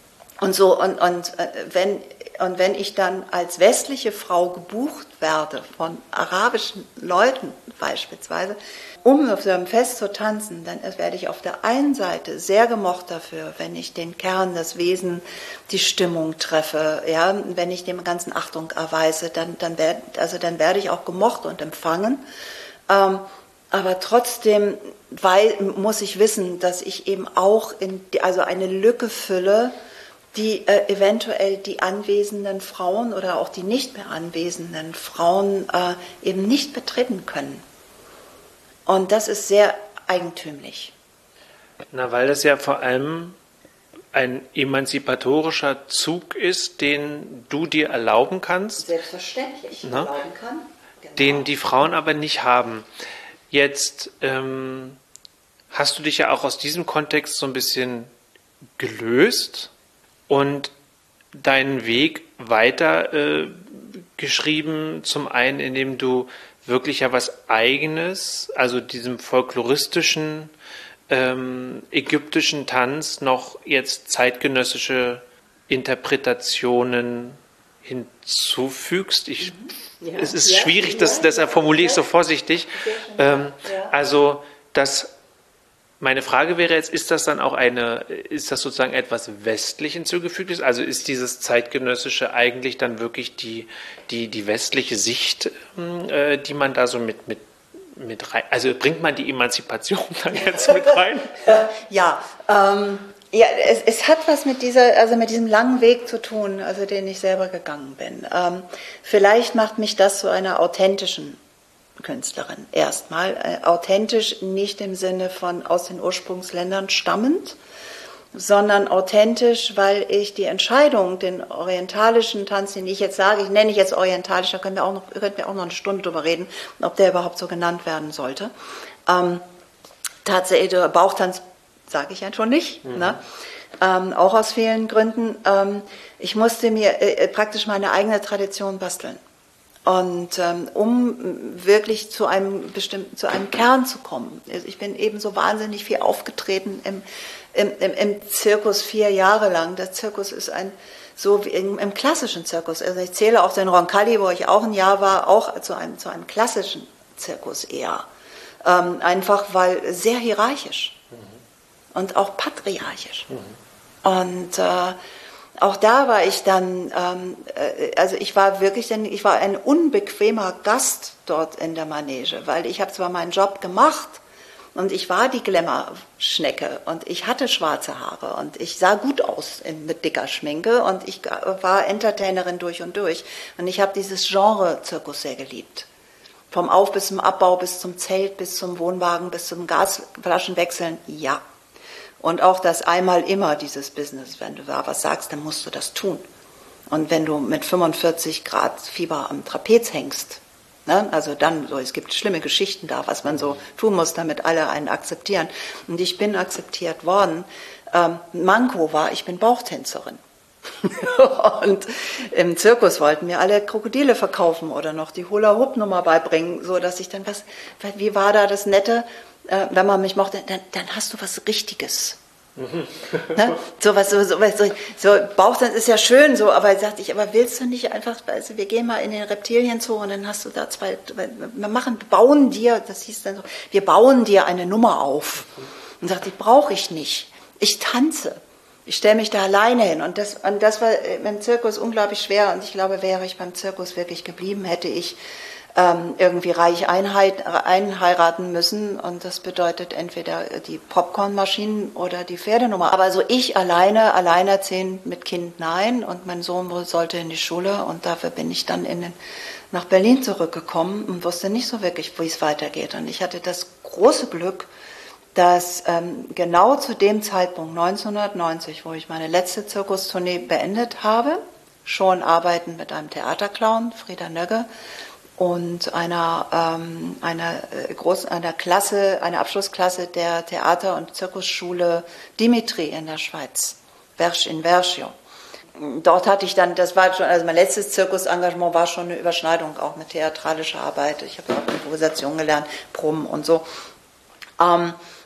Und so, und, und, äh, wenn, und wenn ich dann als westliche Frau gebucht werde von arabischen Leuten beispielsweise, um auf so einem Fest zu tanzen, dann werde ich auf der einen Seite sehr gemocht dafür, wenn ich den Kern, das Wesen, die Stimmung treffe, ja, wenn ich dem Ganzen Achtung erweise, dann, dann, werd, also dann werde ich auch gemocht und empfangen. Ähm, aber trotzdem weil, muss ich wissen, dass ich eben auch in die, also eine Lücke fülle, die äh, eventuell die anwesenden Frauen oder auch die nicht mehr anwesenden Frauen äh, eben nicht betreten können. Und das ist sehr eigentümlich.
Na, weil das ja vor allem ein emanzipatorischer Zug ist, den du dir erlauben kannst.
Selbstverständlich
na?
erlauben kann. Genau.
Den die Frauen aber nicht haben. Jetzt ähm, hast du dich ja auch aus diesem Kontext so ein bisschen gelöst und deinen Weg weiter äh, geschrieben, zum einen, indem du wirklich ja was Eigenes, also diesem folkloristischen ähm, ägyptischen Tanz noch jetzt zeitgenössische Interpretationen hinzufügst. Ich, ja, es ist ja, schwierig, das, ja, deshalb formuliere ich so vorsichtig. Ähm, ja. Also das Meine Frage wäre jetzt, ist das dann auch eine, ist das sozusagen etwas westlich hinzugefügtes? Also ist dieses zeitgenössische eigentlich dann wirklich die, die, die westliche Sicht, äh, die man da so mit, mit, mit rein, also bringt man die Emanzipation dann jetzt mit rein?
Ja, ähm, ja, es, es hat was mit dieser, also mit diesem langen Weg zu tun, also den ich selber gegangen bin. Ähm, vielleicht macht mich das zu einer authentischen Künstlerin. Erstmal äh, authentisch nicht im Sinne von aus den Ursprungsländern stammend, sondern authentisch, weil ich die Entscheidung, den orientalischen Tanz, den ich jetzt sage, ich nenne ich jetzt orientalisch, da können wir auch noch, könnten wir auch noch eine Stunde drüber reden, ob der überhaupt so genannt werden sollte. Ähm, tatsächlich, Bauchtanz sage ich ja schon nicht, mhm. ne? ähm, auch aus vielen Gründen. Ähm, ich musste mir äh, praktisch meine eigene Tradition basteln. Und ähm, um wirklich zu einem bestimmten, zu einem Kern zu kommen. Ich bin eben so wahnsinnig viel aufgetreten im, im, im, im Zirkus vier Jahre lang. Der Zirkus ist ein, so wie im, im klassischen Zirkus. Also ich zähle auch den Roncalli, wo ich auch ein Jahr war, auch zu einem, zu einem klassischen Zirkus eher. Ähm, einfach weil sehr hierarchisch mhm. und auch patriarchisch. Mhm. Und äh, auch da war ich dann, ähm, also ich war wirklich, ich war ein unbequemer Gast dort in der Manege, weil ich habe zwar meinen Job gemacht und ich war die Glamour-Schnecke und ich hatte schwarze Haare und ich sah gut aus in, mit dicker Schminke und ich war Entertainerin durch und durch und ich habe dieses Genre-Zirkus sehr geliebt. Vom Auf- bis zum Abbau, bis zum Zelt, bis zum Wohnwagen, bis zum Gasflaschenwechseln, ja. Und auch das einmal immer, dieses Business, wenn du da was sagst, dann musst du das tun. Und wenn du mit fünfundvierzig Grad Fieber am Trapez hängst, ne, also dann, so, es gibt schlimme Geschichten da, was man so tun muss, damit alle einen akzeptieren. Und ich bin akzeptiert worden. Ähm, Manko war, ich bin Bauchtänzerin. Und im Zirkus wollten mir alle Krokodile verkaufen oder noch die Hula-Hoop-Nummer beibringen, so dass ich dann was, wie war da das Nette? Äh, wenn man mich mochte, dann, dann hast du was Richtiges. Mhm. Ne? So was, so, so, so, so Bauchtanz ist ja schön, so, aber sagte ich, aber willst du nicht einfach, also wir gehen mal in den Reptilien zu und dann hast du da zwei, wir machen, bauen dir, das hieß dann so, wir bauen dir eine Nummer auf. Und sagte ich, brauche ich nicht. Ich tanze. Ich stelle mich da alleine hin. Und das, und das war im Zirkus unglaublich schwer. Und ich glaube, wäre ich beim Zirkus wirklich geblieben, hätte ich Ähm, irgendwie reich einheit, einheiraten müssen und das bedeutet entweder die Popcornmaschinen oder die Pferdenummer. Aber so ich alleine, alleinerziehend mit Kind, nein, und mein Sohn sollte in die Schule und dafür bin ich dann in den, nach Berlin zurückgekommen und wusste nicht so wirklich, wie es weitergeht. Und ich hatte das große Glück, dass ähm, genau zu dem Zeitpunkt neunzehnhundertneunzig, wo ich meine letzte Zirkustournee beendet habe, schon arbeiten mit einem Theaterclown, Frieda Nögge, und einer, ähm, einer, äh, großen, einer Klasse, einer Abschlussklasse der Theater- und Zirkusschule Dimitri in der Schweiz, Versch in Verschio. Dort hatte ich dann, das war schon, also mein letztes Zirkusengagement war schon eine Überschneidung auch mit theatralischer Arbeit. Ich habe auch Improvisation gelernt, Proben und so. Ähm,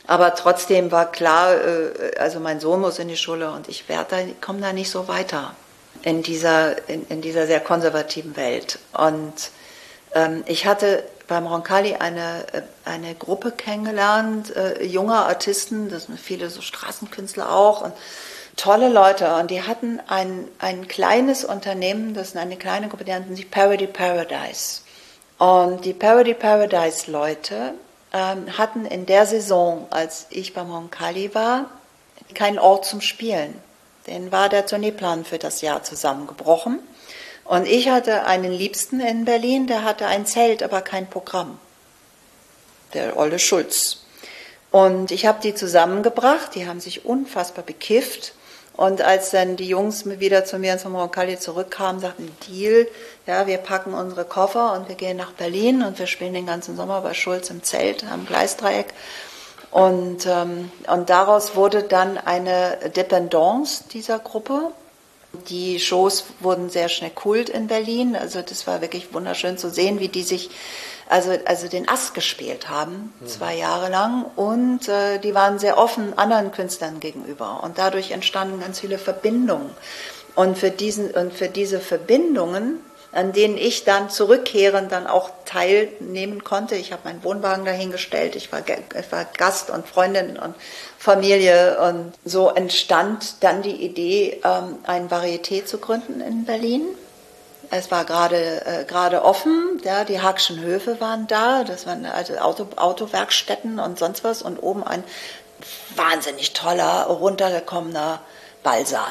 Aber trotzdem war klar, also mein Sohn muss in die Schule und ich werde da, komme da nicht so weiter in dieser, in, in dieser sehr konservativen Welt. Und ähm, ich hatte beim Roncalli eine, eine Gruppe kennengelernt, äh, junger Artisten, das sind viele so Straßenkünstler auch und tolle Leute. Und die hatten ein, ein kleines Unternehmen, das ist eine kleine Gruppe, die nannten sich Parody Paradise. Und die Parody Paradise Leute ähm, hatten in der Saison, als ich beim Roncalli war, keinen Ort zum Spielen. Denen war der Tourneeplan für das Jahr zusammengebrochen. Und ich hatte einen Liebsten in Berlin, der hatte ein Zelt, aber kein Programm. Der Olle Schulz. Und ich habe die zusammengebracht, die haben sich unfassbar bekifft. Und als dann die Jungs wieder zu mir zum Roncalli zurückkamen, sagten, Deal, ja, wir packen unsere Koffer und wir gehen nach Berlin und wir spielen den ganzen Sommer bei Schulz im Zelt am Gleisdreieck. Und, ähm, und daraus wurde dann eine Dependance dieser Gruppe. Die Shows wurden sehr schnell Kult in Berlin, also das war wirklich wunderschön zu sehen, wie die sich also, also den Ast gespielt haben, zwei Jahre lang, und äh, die waren sehr offen anderen Künstlern gegenüber und dadurch entstanden ganz viele Verbindungen. Und für, diesen, und für diese Verbindungen, an denen ich dann zurückkehrend dann auch teilnehmen konnte. Ich habe meinen Wohnwagen dahingestellt, ich war, ich war Gast und Freundin und Familie, und so entstand dann die Idee, ein Varieté zu gründen in Berlin. Es war gerade äh, gerade offen, ja, die Hackschen Höfe waren da, das waren also Auto, Autowerkstätten und sonst was, und oben ein wahnsinnig toller, runtergekommener Ballsaal.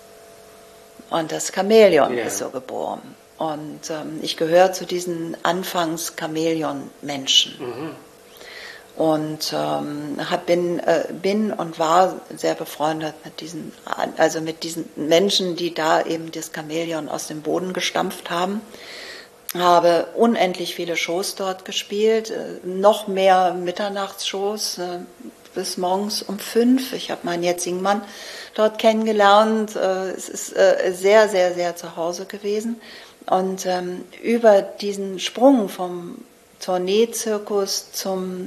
Und das Chamäleon ja. ist so geboren. Und ähm, ich gehöre zu diesen Anfangs-Chamäleon-Menschen. Mhm. Und ähm, hab, bin, äh, bin und war sehr befreundet mit diesen, also mit diesen Menschen, die da eben das Chamäleon aus dem Boden gestampft haben. Habe unendlich viele Shows dort gespielt, äh, noch mehr Mitternachtsshows äh, bis morgens um fünf. Ich habe meinen jetzigen Mann dort kennengelernt. Äh, es ist äh, sehr, sehr, sehr zu Hause gewesen. Und ähm, über diesen Sprung vom Tournee-Zirkus zum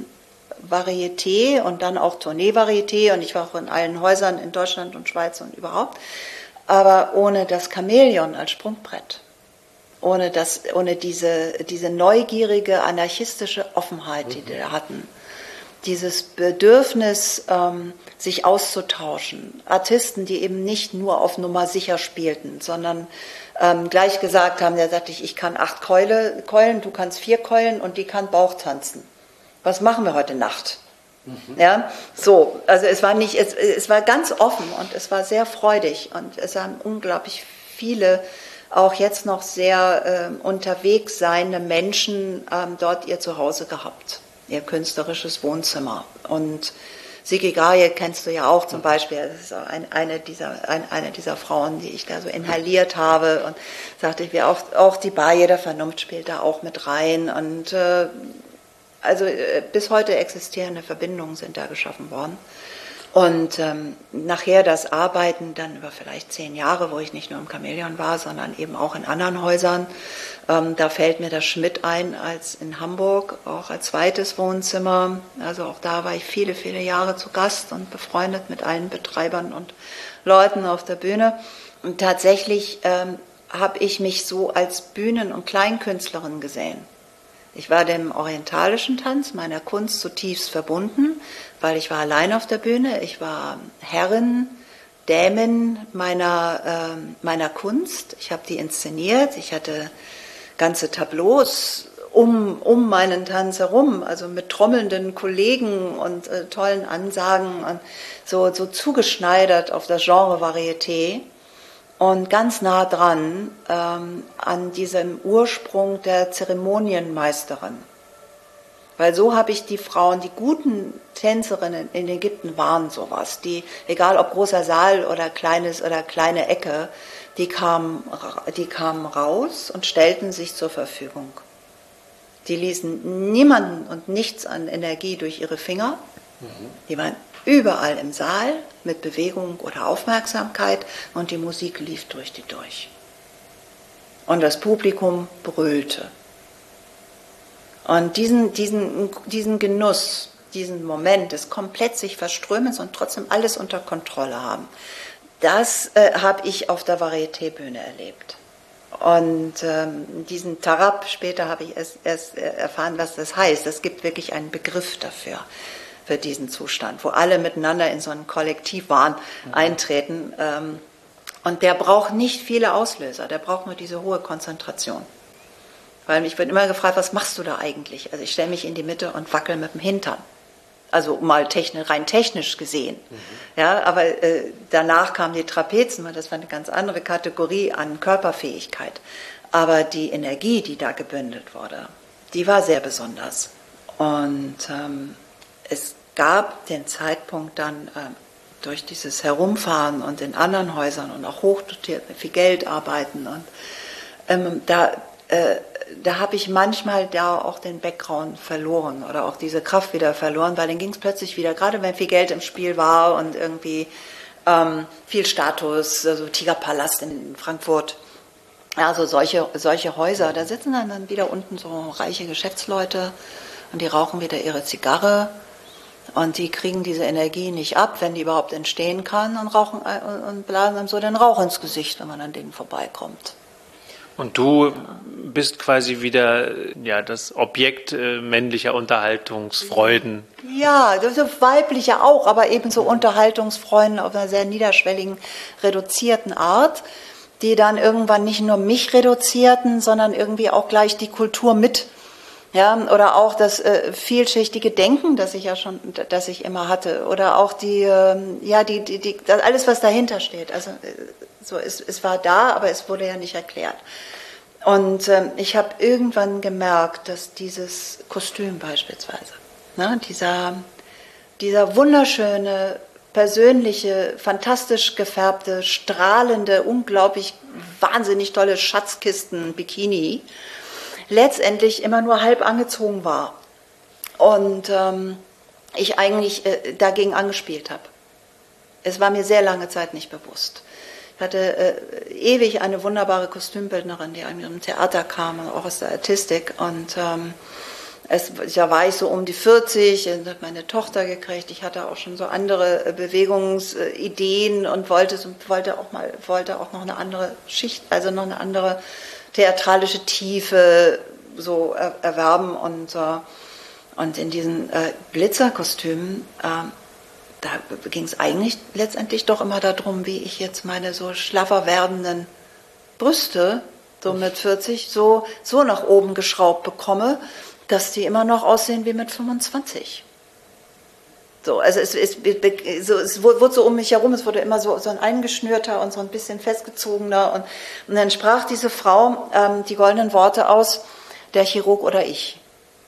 Varieté und dann auch Tournee-Varieté, und ich war auch in allen Häusern in Deutschland und Schweiz und überhaupt, aber ohne das Chamäleon als Sprungbrett, ohne, das, ohne diese, diese neugierige, anarchistische Offenheit, die wir hatten, dieses Bedürfnis, ähm, sich auszutauschen, Artisten, die eben nicht nur auf Nummer sicher spielten, sondern ähm, gleich gesagt haben, der sagte ich, ich kann acht Keule, Keulen, du kannst vier Keulen und die kann Bauch tanzen. Was machen wir heute Nacht? Mhm. Ja, so, also es war nicht, es, es war ganz offen und es war sehr freudig, und es haben unglaublich viele, auch jetzt noch sehr äh, unterwegs seiende Menschen ähm, dort ihr Zuhause gehabt, ihr künstlerisches Wohnzimmer. Und Sigi Gaje kennst du ja auch zum Beispiel, das ist auch ein, eine, dieser, ein, eine dieser Frauen, die ich da so inhaliert habe, und sagte ich, auch, auch die Baje der Vernunft spielt da auch mit rein, und äh, also äh, bis heute existierende Verbindungen sind da geschaffen worden. Und ähm, nachher das Arbeiten dann über vielleicht zehn Jahre, wo ich nicht nur im Chamäleon war, sondern eben auch in anderen Häusern. Ähm, da fällt mir das Schmidt ein als in Hamburg, auch als zweites Wohnzimmer. Also auch da war ich viele, viele Jahre zu Gast und befreundet mit allen Betreibern und Leuten auf der Bühne. Und tatsächlich ähm, habe ich mich so als Bühnen- und Kleinkünstlerin gesehen. Ich war dem orientalischen Tanz, meiner Kunst, zutiefst verbunden, weil ich war allein auf der Bühne. Ich war Herrin, Dämin meiner, äh, meiner Kunst. Ich habe die inszeniert. Ich hatte ganze Tableaus um, um meinen Tanz herum, also mit trommelnden Kollegen und äh, tollen Ansagen, und so, so zugeschneidert auf das Genre Varieté. Und ganz nah dran ähm, an diesem Ursprung der Zeremonienmeisterin. Weil so habe ich die Frauen, die guten Tänzerinnen in Ägypten waren sowas, die, egal ob großer Saal oder kleines oder kleine Ecke, die kamen, die kamen raus und stellten sich zur Verfügung. Die ließen niemanden und nichts an Energie durch ihre Finger. Die waren überall im Saal mit Bewegung oder Aufmerksamkeit, und die Musik lief durch die durch. Und das Publikum brüllte. Und diesen, diesen, diesen Genuss diesen Moment des komplett sich Verströmens und trotzdem alles unter Kontrolle haben, das äh, habe ich auf der Varieté-Bühne erlebt. Und ähm, diesen Tarab, später habe ich erst, erst erfahren, was das heißt. Es gibt wirklich einen Begriff dafür, für diesen Zustand, wo alle miteinander in so einen Kollektivwahn mhm. eintreten. Ähm, und der braucht nicht viele Auslöser, der braucht nur diese hohe Konzentration. Weil ich wird immer gefragt, was machst du da eigentlich? Also ich stelle mich in die Mitte und wackel mit dem Hintern. Also mal technisch, rein technisch gesehen. Mhm. Ja, aber äh, danach kamen die Trapezen, weil das war eine ganz andere Kategorie an Körperfähigkeit. Aber die Energie, die da gebündelt wurde, die war sehr besonders. Und ähm, es gab den Zeitpunkt dann äh, durch dieses Herumfahren und in anderen Häusern und auch hochdotiert mit viel Geld arbeiten. Und ähm, da äh, da habe ich manchmal da auch den Background verloren oder auch diese Kraft wieder verloren, weil dann ging es plötzlich wieder, gerade wenn viel Geld im Spiel war und irgendwie ähm, viel Status, also Tigerpalast in Frankfurt, also solche, solche Häuser, da sitzen dann, dann wieder unten so reiche Geschäftsleute und die rauchen wieder ihre Zigarre und die kriegen diese Energie nicht ab, wenn die überhaupt entstehen kann, und rauchen und blasen einem so den Rauch ins Gesicht, wenn man an denen vorbeikommt.
Und du bist quasi wieder ja, das Objekt äh, männlicher Unterhaltungsfreuden.
Ja, das ist weiblicher auch, aber eben so Unterhaltungsfreuden auf einer sehr niederschwelligen, reduzierten Art, die dann irgendwann nicht nur mich reduzierten, sondern irgendwie auch gleich die Kultur mit. Ja, oder auch das äh, vielschichtige Denken, das ich ja schon, das ich immer hatte, oder auch die, äh, ja, die, die, die, das, alles, was dahinter steht. Also äh, so, es, es war da, aber es wurde ja nicht erklärt. Und ähm, ich habe irgendwann gemerkt, dass dieses Kostüm beispielsweise, ne, dieser, dieser wunderschöne, persönliche, fantastisch gefärbte, strahlende, unglaublich wahnsinnig tolle Schatzkisten-Bikini, letztendlich immer nur halb angezogen war und ähm, ich eigentlich äh, dagegen angespielt habe. Es war mir sehr lange Zeit nicht bewusst. Ich hatte äh, ewig eine wunderbare Kostümbildnerin, die eigentlich im Theater kam, auch aus der Artistik, und ähm, es, da war ich so um die vierzig, und habe meine Tochter gekriegt. Ich hatte auch schon so andere Bewegungsideen und wollte, wollte auch mal, wollte auch noch eine andere Schicht, also noch eine andere theatralische Tiefe so er, erwerben, und, äh, und in diesen äh, Glitzerkostümen, äh, da ging es eigentlich letztendlich doch immer darum, wie ich jetzt meine so schlaffer werdenden Brüste, so mit vierzig, so, so nach oben geschraubt bekomme, dass die immer noch aussehen wie mit fünfundzwanzig. So, also es, es, so, es wurde so um mich herum, es wurde immer so, so ein eingeschnürter und so ein bisschen festgezogener. Und, und dann sprach diese Frau ähm, die goldenen Worte aus, der Chirurg oder ich.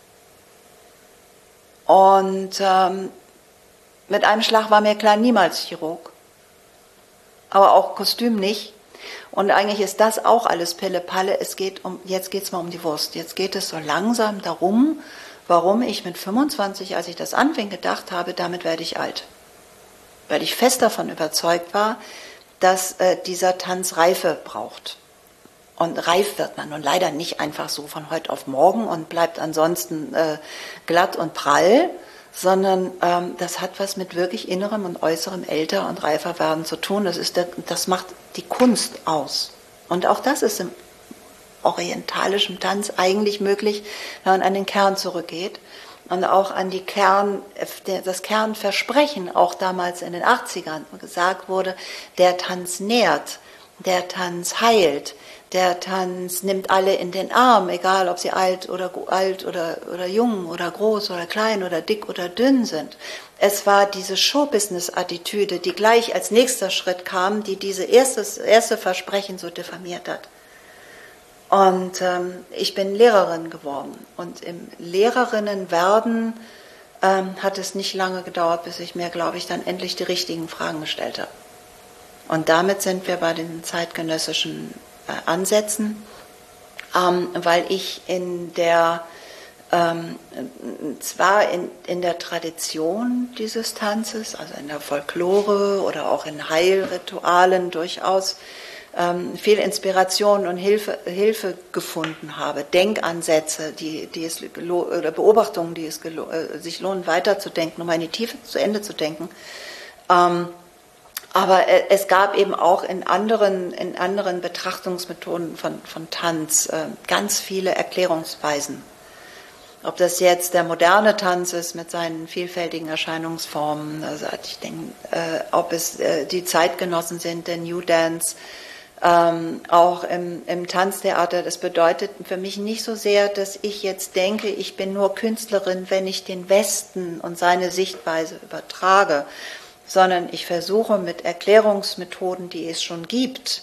Und ähm, mit einem Schlag war mir klar, niemals Chirurg. Aber auch Kostüm nicht. Und eigentlich ist das auch alles Pille-Palle. Es geht um, jetzt geht es mal um die Wurst. Jetzt geht es so langsam darum, warum ich mit fünfundzwanzig, als ich das anfing, gedacht habe, damit werde ich alt. Weil ich fest davon überzeugt war, dass äh, dieser Tanz Reife braucht. Und reif wird man nun leider nicht einfach so von heute auf morgen und bleibt ansonsten äh, glatt und prall, sondern ähm, das hat was mit wirklich innerem und äußerem älter und reifer werden zu tun. Das ist der, das macht die Kunst aus. Und auch das ist im orientalischen Tanz eigentlich möglich, wenn man an den Kern zurückgeht und auch an die Kern, das Kernversprechen, auch damals in den achtzigern gesagt wurde, der Tanz nährt, der Tanz heilt, der Tanz nimmt alle in den Arm, egal ob sie alt oder alt oder, oder jung oder groß oder klein oder dick oder dünn sind. Es war diese Showbusiness-Attitüde, die gleich als nächster Schritt kam, die diese erstes, erste Versprechen so diffamiert hat. Und ähm, ich bin Lehrerin geworden. Und im Lehrerinnenwerden ähm, hat es nicht lange gedauert, bis ich mir, glaube ich, dann endlich die richtigen Fragen gestellt habe. Und damit sind wir bei den zeitgenössischen äh, Ansätzen, ähm, weil ich in der, ähm, zwar in, in der Tradition dieses Tanzes, also in der Folklore oder auch in Heilritualen durchaus, ähm, viel Inspiration und Hilfe, Hilfe gefunden habe, Denkansätze, die, die es, oder Beobachtungen, die es gelo- äh, sich lohnen, weiterzudenken, um in die Tiefe zu Ende zu denken. Ähm, aber äh, es gab eben auch in anderen, in anderen Betrachtungsmethoden von, von Tanz äh, ganz viele Erklärungsweisen. Ob das jetzt der moderne Tanz ist mit seinen vielfältigen Erscheinungsformen, also ich denke, äh, ob es äh, die Zeitgenossen sind, der New Dance, ähm, auch im, im Tanztheater. Das bedeutet für mich nicht so sehr, dass ich jetzt denke, ich bin nur Künstlerin, wenn ich den Westen und seine Sichtweise übertrage, sondern ich versuche mit Erklärungsmethoden, die es schon gibt,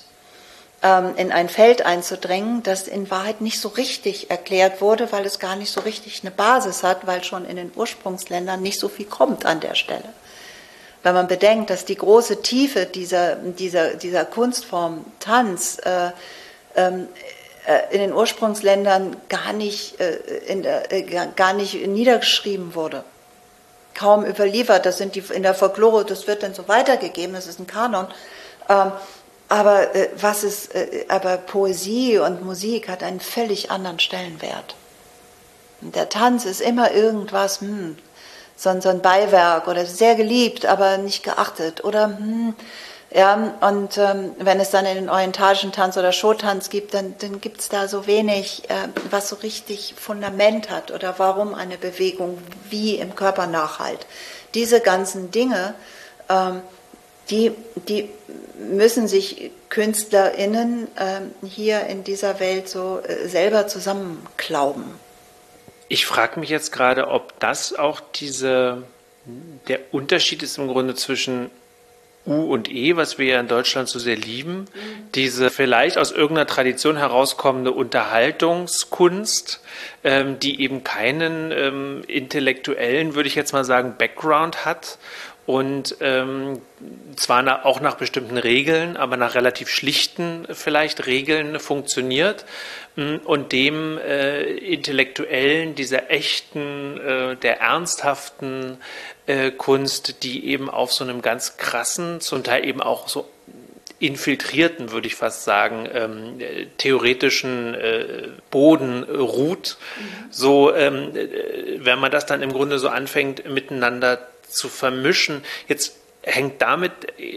in ein Feld einzudrängen, das in Wahrheit nicht so richtig erklärt wurde, weil es gar nicht so richtig eine Basis hat, weil schon in den Ursprungsländern nicht so viel kommt an der Stelle. Wenn man bedenkt, dass die große Tiefe dieser, dieser, dieser Kunstform Tanz äh, äh, in den Ursprungsländern gar nicht, äh, in der, äh, gar nicht niedergeschrieben wurde, kaum überliefert, das sind die in der Folklore, das wird dann so weitergegeben, das ist ein Kanon, ähm, Aber äh, was ist, äh, aber Poesie und Musik hat einen völlig anderen Stellenwert. Und der Tanz ist immer irgendwas, hm, so, so ein Beiwerk oder sehr geliebt, aber nicht geachtet oder hm, ja. Und ähm, wenn es dann in den orientalischen Tanz oder Showtanz gibt, dann, dann gibt es da so wenig, äh, was so richtig Fundament hat oder warum eine Bewegung wie im Körper nachhalt. Diese ganzen Dinge. Ähm, Die, die müssen sich KünstlerInnen äh, hier in dieser Welt so äh, selber zusammenklauben.
Ich frage mich jetzt gerade, ob das auch diese, der Unterschied ist im Grunde zwischen U und E, was wir ja in Deutschland so sehr lieben, mhm. diese vielleicht aus irgendeiner Tradition herauskommende Unterhaltungskunst, ähm, die eben keinen ähm, intellektuellen, würde ich jetzt mal sagen, Background hat. Und ähm, zwar nach, auch nach bestimmten Regeln, aber nach relativ schlichten vielleicht Regeln funktioniert und dem äh, Intellektuellen, dieser echten, äh, der ernsthaften äh, Kunst, die eben auf so einem ganz krassen, zum Teil eben auch so infiltrierten, würde ich fast sagen, ähm, theoretischen äh, Boden ruht. Mhm. So, ähm, wenn man das dann im Grunde so anfängt, miteinander zu vermischen. Jetzt hängt damit,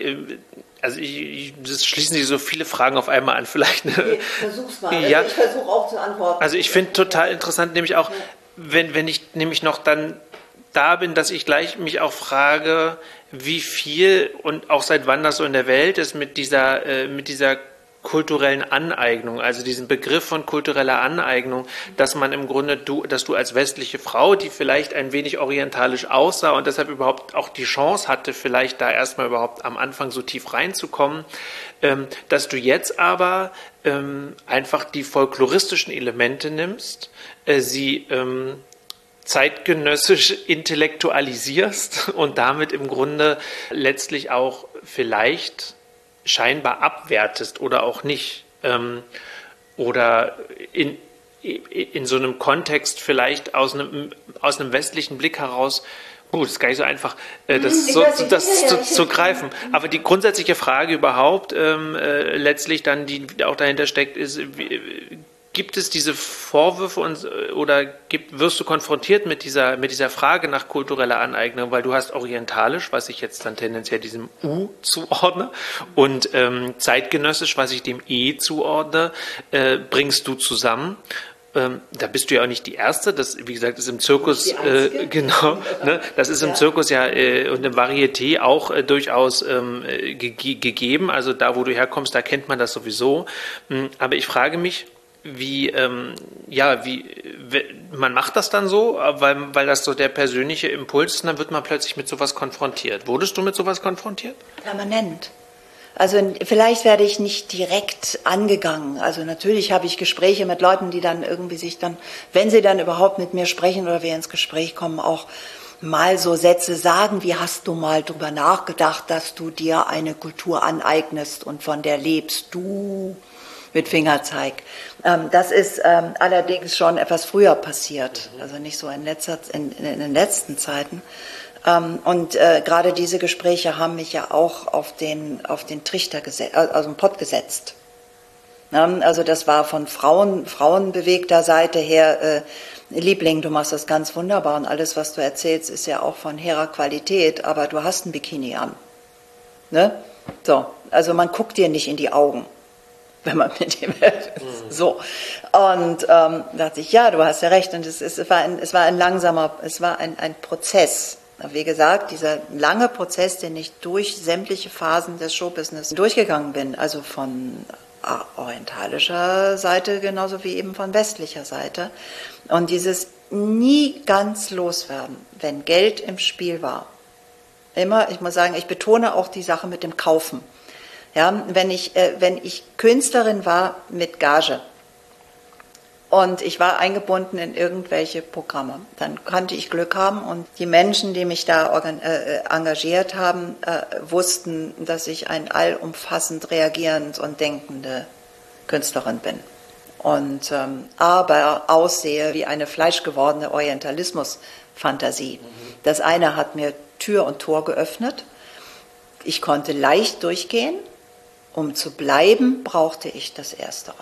also ich, ich, das schließen sich so viele Fragen auf einmal an. Vielleicht.
Okay, versuch's mal.
Ja,
also ich versuche auch zu antworten.
Also ich finde total interessant, nämlich auch, ja. wenn, wenn ich nämlich noch dann da bin, dass ich gleich mich auch frage, wie viel und auch seit wann das so in der Welt ist mit dieser, äh, mit dieser kulturellen Aneignung, also diesen Begriff von kultureller Aneignung, dass man im Grunde, du, dass du als westliche Frau, die vielleicht ein wenig orientalisch aussah und deshalb überhaupt auch die Chance hatte, vielleicht da erstmal überhaupt am Anfang so tief reinzukommen, ähm, dass du jetzt aber ähm, einfach die folkloristischen Elemente nimmst, äh, sie ähm, zeitgenössisch intellektualisierst und damit im Grunde letztlich auch vielleicht scheinbar abwertest oder auch nicht. Ähm, oder in, in so einem Kontext vielleicht aus einem, aus einem westlichen Blick heraus, gut, das ist gar nicht so einfach, äh, das, so, das zu, zu greifen. Aber die grundsätzliche Frage überhaupt ähm, äh, letztlich dann, die auch dahinter steckt, ist, wie, gibt es diese Vorwürfe und, oder gibt, wirst du konfrontiert mit dieser, mit dieser Frage nach kultureller Aneignung, weil du hast orientalisch, was ich jetzt dann tendenziell diesem U zuordne, und ähm, zeitgenössisch, was ich dem E zuordne, äh, bringst du zusammen. Ähm, da bist du ja auch nicht die Erste, das, wie gesagt, ist im Zirkus, äh, genau, ne, das ist im Zirkus ja äh, und im Varieté auch äh, durchaus ähm, ge- gegeben, also da, wo du herkommst, da kennt man das sowieso. Aber ich frage mich, wie, ähm, ja, wie, man macht das dann so, weil, weil das so der persönliche Impuls ist, und dann wird man plötzlich mit sowas konfrontiert. Wurdest du mit sowas konfrontiert?
Permanent. Also vielleicht werde ich nicht direkt angegangen. Also natürlich habe ich Gespräche mit Leuten, die dann irgendwie sich dann, wenn sie dann überhaupt mit mir sprechen oder wir ins Gespräch kommen, auch mal so Sätze sagen, wie hast du mal drüber nachgedacht, dass du dir eine Kultur aneignest und von der lebst du? Mit Fingerzeig. Das ist allerdings schon etwas früher passiert, also nicht so in, letzter, in, in den letzten Zeiten. Ähm, und äh, gerade diese Gespräche haben mich ja auch auf den, auf den Trichter gesetzt, also den Pott gesetzt. Ja, also das war von Frauen, frauenbewegter Seite her, äh, Liebling, du machst das ganz wunderbar und alles, was du erzählst, ist ja auch von hehrer Qualität, aber du hast ein Bikini an. Ne? So, also man guckt dir nicht in die Augen, wenn man mit dem ist. So. Und ähm, dachte ich, ja, du hast ja recht. Und es, es, war, ein, es war ein langsamer, es war ein, ein Prozess. Wie gesagt, dieser lange Prozess, den ich durch sämtliche Phasen des Showbusiness durchgegangen bin, also von orientalischer Seite genauso wie eben von westlicher Seite. Und dieses nie ganz loswerden, wenn Geld im Spiel war. Immer, ich muss sagen, ich betone auch die Sache mit dem Kaufen. Ja, wenn ich, äh, wenn ich Künstlerin war mit Gage und ich war eingebunden in irgendwelche Programme, dann konnte ich Glück haben und die Menschen, die mich da organ, äh, engagiert haben, äh, wussten, dass ich ein allumfassend reagierend und denkende Künstlerin bin. Und ähm, aber aussehe wie eine fleischgewordene Orientalismus-Fantasie. Das eine hat mir Tür und Tor geöffnet. Ich konnte leicht durchgehen. Um zu bleiben, brauchte ich das Erstere.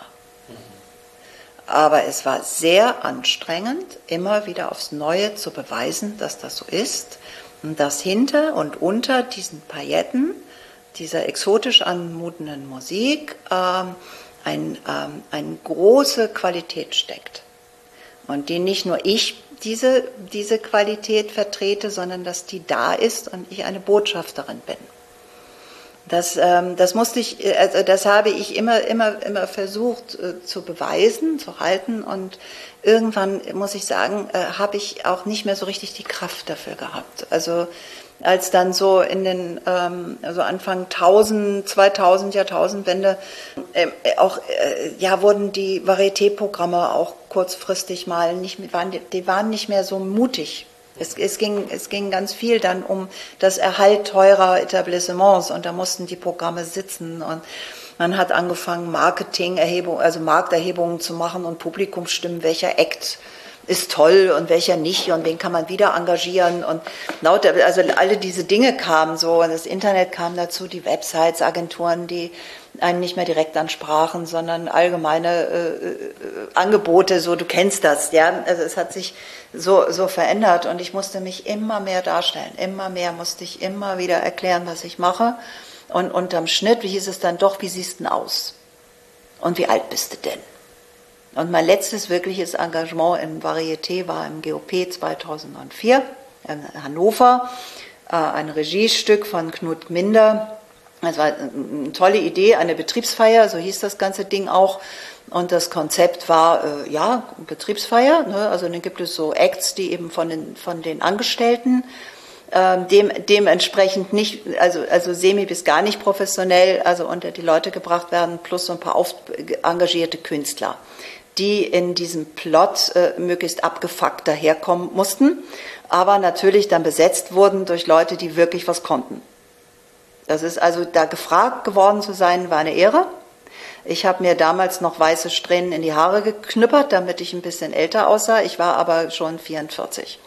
Aber es war sehr anstrengend, immer wieder aufs Neue zu beweisen, dass das so ist. Und dass hinter und unter diesen Pailletten, dieser exotisch anmutenden Musik, ähm, ein, ähm, eine große Qualität steckt. Und die nicht nur ich diese, diese Qualität vertrete, sondern dass die da ist und ich eine Botschafterin bin. Das, ähm, das musste ich, also das habe ich immer, immer, immer versucht äh, zu beweisen, zu halten und irgendwann, muss ich sagen, äh, habe ich auch nicht mehr so richtig die Kraft dafür gehabt. Also als dann so in den, ähm, also Anfang tausend, zweitausend, Jahrtausendwende, äh, auch, äh, ja, wurden die Varieté-Programme auch kurzfristig mal nicht, waren, die waren nicht mehr so mutig. Es, es, ging, es ging ganz viel dann um das Erhalt teurer Etablissements und da mussten die Programme sitzen und man hat angefangen Marketing-Erhebung, also Markterhebungen zu machen und Publikumsstimmen, welcher Act ist toll und welcher nicht und wen kann man wieder engagieren und lauter, also alle diese Dinge kamen so und das Internet kam dazu, die Websites, Agenturen, die einen nicht mehr direkt ansprachen, sondern allgemeine äh, Angebote, so du kennst das, ja, also es hat sich so, so verändert und ich musste mich immer mehr darstellen, immer mehr musste ich immer wieder erklären, was ich mache und unterm Schnitt, wie hieß es dann doch, wie siehst du denn aus und wie alt bist du denn? Und mein letztes wirkliches Engagement im Varieté war im G O P zweitausendvier in Hannover, äh, ein Regiestück von Knut Gminder. Es war eine tolle Idee, eine Betriebsfeier, so hieß das ganze Ding auch. Und das Konzept war, äh, ja, Betriebsfeier. Ne? Also dann gibt es so Acts, die eben von den, von den Angestellten äh, dem, dementsprechend nicht, also, also semi bis gar nicht professionell, also unter die Leute gebracht werden, plus so ein paar auf, engagierte Künstler, die in diesem Plot äh, möglichst abgefuckt daherkommen mussten, aber natürlich dann besetzt wurden durch Leute, die wirklich was konnten. Das ist also, da gefragt geworden zu sein, war eine Ehre. Ich habe mir damals noch weiße Strähnen in die Haare geknüppert, damit ich ein bisschen älter aussah. Ich war aber schon vierundvierzig.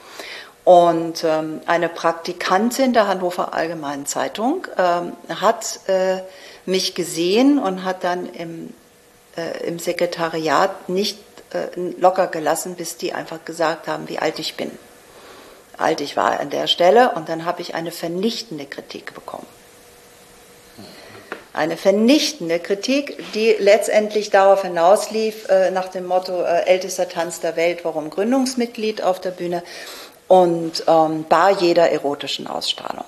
Und ähm, eine Praktikantin der Hannover Allgemeinen Zeitung ähm, hat äh, mich gesehen und hat dann im, äh, im Sekretariat nicht äh, locker gelassen, bis die einfach gesagt haben, wie alt ich bin. Alt ich war an der Stelle und dann habe ich eine vernichtende Kritik bekommen. Eine vernichtende Kritik, die letztendlich darauf hinauslief, äh, nach dem Motto äh, ältester Tanz der Welt, warum Gründungsmitglied auf der Bühne und ähm, bar jeder erotischen Ausstrahlung.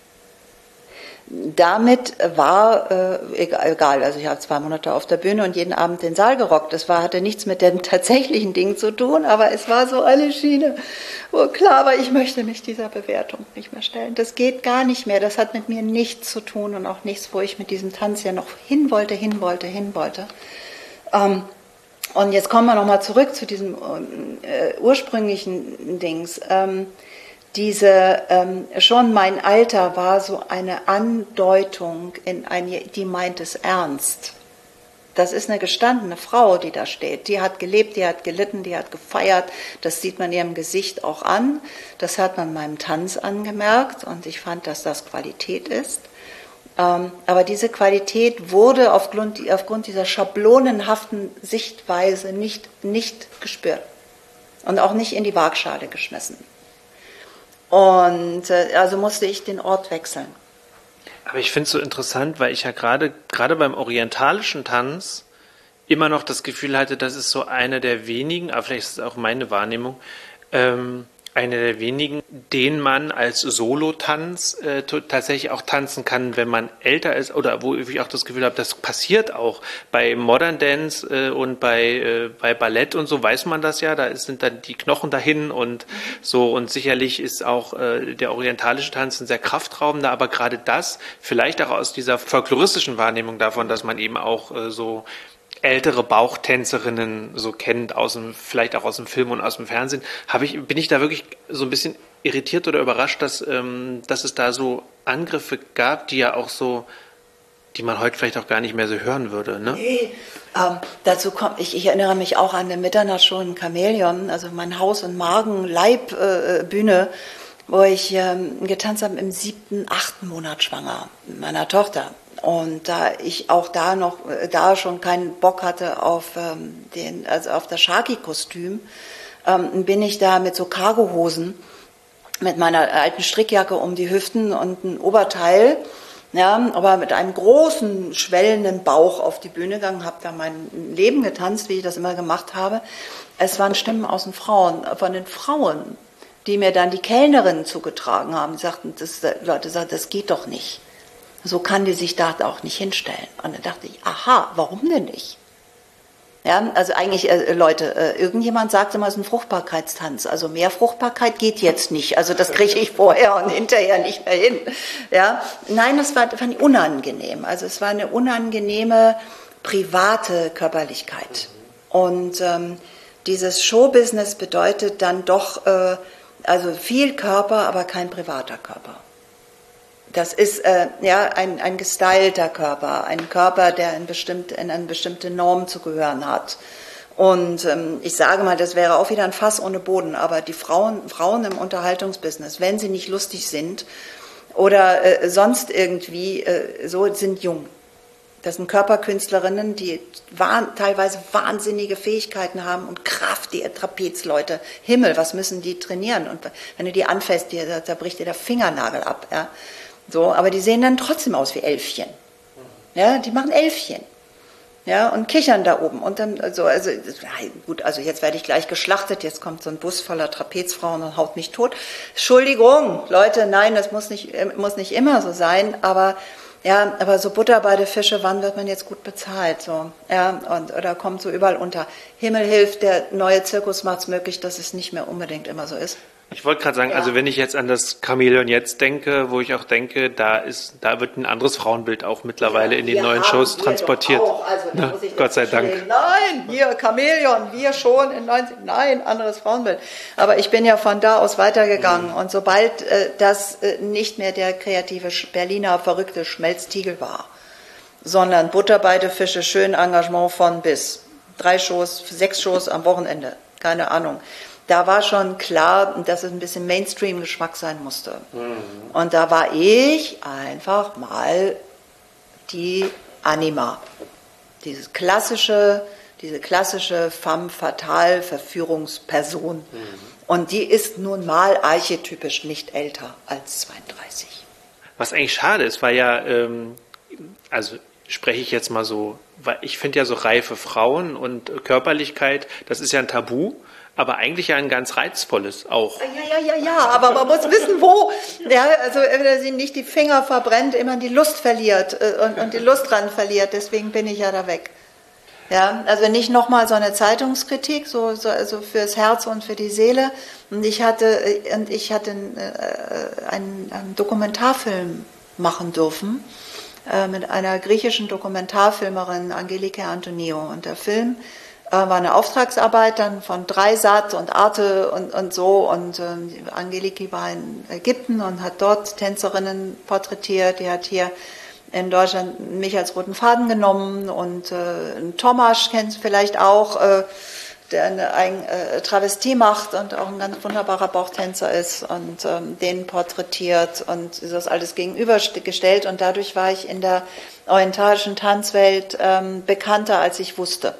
Damit war, äh, egal, also ich habe zwei Monate auf der Bühne und jeden Abend den Saal gerockt. Das war, hatte nichts mit dem tatsächlichen Ding zu tun, aber es war so eine Schiene, wo klar war, ich möchte mich dieser Bewertung nicht mehr stellen. Das geht gar nicht mehr, das hat mit mir nichts zu tun und auch nichts, wo ich mit diesem Tanz ja noch hin wollte, hin wollte, hin wollte. Ähm, und jetzt kommen wir nochmal zurück zu diesem äh, ursprünglichen Dings. Ähm, Diese, ähm, schon mein Alter war so eine Andeutung in ein, die meint es ernst. Das ist eine gestandene Frau, die da steht. Die hat gelebt, die hat gelitten, die hat gefeiert. Das sieht man ihrem Gesicht auch an. Das hat man meinem Tanz angemerkt und ich fand, dass das Qualität ist. Ähm, aber diese Qualität wurde aufgrund, aufgrund dieser schablonenhaften Sichtweise nicht, nicht gespürt und auch nicht in die Waagschale geschmissen. Und äh, also musste ich den Ort wechseln.
Aber ich finde es so interessant, weil ich ja gerade gerade beim orientalischen Tanz immer noch das Gefühl hatte, das ist so eine der wenigen, aber vielleicht ist es auch meine Wahrnehmung, ähm, eine der wenigen, den man als Solotanz äh, tatsächlich auch tanzen kann, wenn man älter ist, oder wo ich auch das Gefühl habe, das passiert auch. Bei Modern Dance äh, und bei, äh, bei Ballett und so weiß man das ja, da sind dann die Knochen dahin und so, und sicherlich ist auch äh, der orientalische Tanz ein sehr kraftraubender, aber gerade das, vielleicht auch aus dieser folkloristischen Wahrnehmung davon, dass man eben auch äh, so ältere Bauchtänzerinnen so kennt, aus dem, vielleicht auch aus dem Film und aus dem Fernsehen, habe ich, bin ich da wirklich so ein bisschen irritiert oder überrascht, dass, ähm, dass es da so Angriffe gab, die ja auch so, die man heute vielleicht auch gar nicht mehr so hören würde, ne?
Nee, ähm, dazu kommt, ich, ich erinnere mich auch an den Mitternachtshow in Chamäleon, also mein Haus- und Magen-Leib-Bühne, wo ich ähm, getanzt habe im siebten, achten Monat schwanger mit meiner Tochter. Und da ich auch da noch, da schon keinen Bock hatte auf ähm, den, also auf das Shaki-Kostüm, ähm, bin ich da mit so Cargohosen, mit meiner alten Strickjacke um die Hüften und ein Oberteil, ja, aber mit einem großen, schwellenden Bauch auf die Bühne gegangen, habe da mein Leben getanzt, wie ich das immer gemacht habe. Es waren Stimmen aus den Frauen, von den Frauen, die mir dann die Kellnerinnen zugetragen haben, die sagten, das, Leute sagten, das geht doch nicht. So kann die sich da auch nicht hinstellen. Und dann dachte ich, aha, warum denn nicht? Ja, also eigentlich, äh, Leute, äh, irgendjemand sagte mal, es ist ein Fruchtbarkeitstanz. Also mehr Fruchtbarkeit geht jetzt nicht. Also das kriege ich vorher und hinterher nicht mehr hin. Ja, nein, das war, fand ich unangenehm. Also es war eine unangenehme private Körperlichkeit. Und ähm, dieses Showbusiness bedeutet dann doch, äh, also viel Körper, aber kein privater Körper. Das ist äh, ja ein, ein gestylter Körper, ein Körper, der in, bestimmt, in eine bestimmte Norm zu gehören hat. Und ähm, ich sage mal, das wäre auch wieder ein Fass ohne Boden, aber die Frauen, Frauen im Unterhaltungsbusiness, wenn sie nicht lustig sind oder äh, sonst irgendwie äh, so, sind jung. Das sind Körperkünstlerinnen, die wahn, teilweise wahnsinnige Fähigkeiten haben und Kraft, die Trapezleute. Himmel, was müssen die trainieren? Und wenn du die anfasst, die, da, da bricht dir der Fingernagel ab. Ja? So, aber die sehen dann trotzdem aus wie Elfchen. Ja, die machen Elfchen. Ja, und kichern da oben. Und dann, also, also, gut, also jetzt werde ich gleich geschlachtet, jetzt kommt so ein Bus voller Trapezfrauen und haut mich tot. Entschuldigung, Leute, nein, das muss nicht, muss nicht immer so sein, aber, ja, aber so Butter bei den Fische, wann wird man jetzt gut bezahlt, so, ja, und, oder kommt so überall unter. Himmel hilft, der neue Zirkus macht es möglich, dass es nicht mehr unbedingt immer so ist.
Ich wollte gerade sagen, ja. Also wenn ich jetzt an das Chamäleon jetzt denke, wo ich auch denke, da ist, da wird ein anderes Frauenbild auch mittlerweile ja, in den neuen Shows transportiert.
Auch. Also,
Na, muss ich Gott sei Dank.
Stehen. Nein, hier Chamäleon, wir schon in neunzig, nein, anderes Frauenbild. Aber ich bin ja von da aus weitergegangen mhm. und sobald äh, das äh, nicht mehr der kreative Berliner verrückte Schmelztiegel war, sondern Butter bei den Fische, schön Engagement von bis, drei Shows, sechs Shows am Wochenende, keine Ahnung. Da war schon klar, dass es ein bisschen Mainstream-Geschmack sein musste. Mhm. Und da war ich einfach mal die Anima. Dieses klassische, diese klassische femme fatale Verführungsperson. Mhm. Und die ist nun mal archetypisch nicht älter als zweiunddreißig.
Was eigentlich schade ist, weil ja, ähm, also spreche ich jetzt mal so, weil ich finde ja so reife Frauen und Körperlichkeit, das ist ja ein Tabu. Aber eigentlich ja ein ganz reizvolles auch.
Ja, ja, ja, ja, aber man muss wissen, wo. Ja, also wenn er sie nicht die Finger verbrennt, immer die Lust verliert äh, und, und die Lust dran verliert. Deswegen bin ich ja da weg. Ja, also nicht nochmal so eine Zeitungskritik, so, so also fürs Herz und für die Seele. Und ich hatte, und ich hatte äh, einen, einen Dokumentarfilm machen dürfen äh, mit einer griechischen Dokumentarfilmerin, Angelike Antoniou. Und der Film war eine Auftragsarbeit dann von Dreisat und Arte und, und so. Und äh, Angeliki war in Ägypten und hat dort Tänzerinnen porträtiert. Die hat hier in Deutschland mich als roten Faden genommen und äh, Tomasz kennst du vielleicht auch, äh, der eine ein, äh, Travestie macht und auch ein ganz wunderbarer Bauchtänzer ist und ähm, den porträtiert und das alles gegenübergestellt und dadurch war ich in der orientalischen Tanzwelt ähm, bekannter, als ich wusste.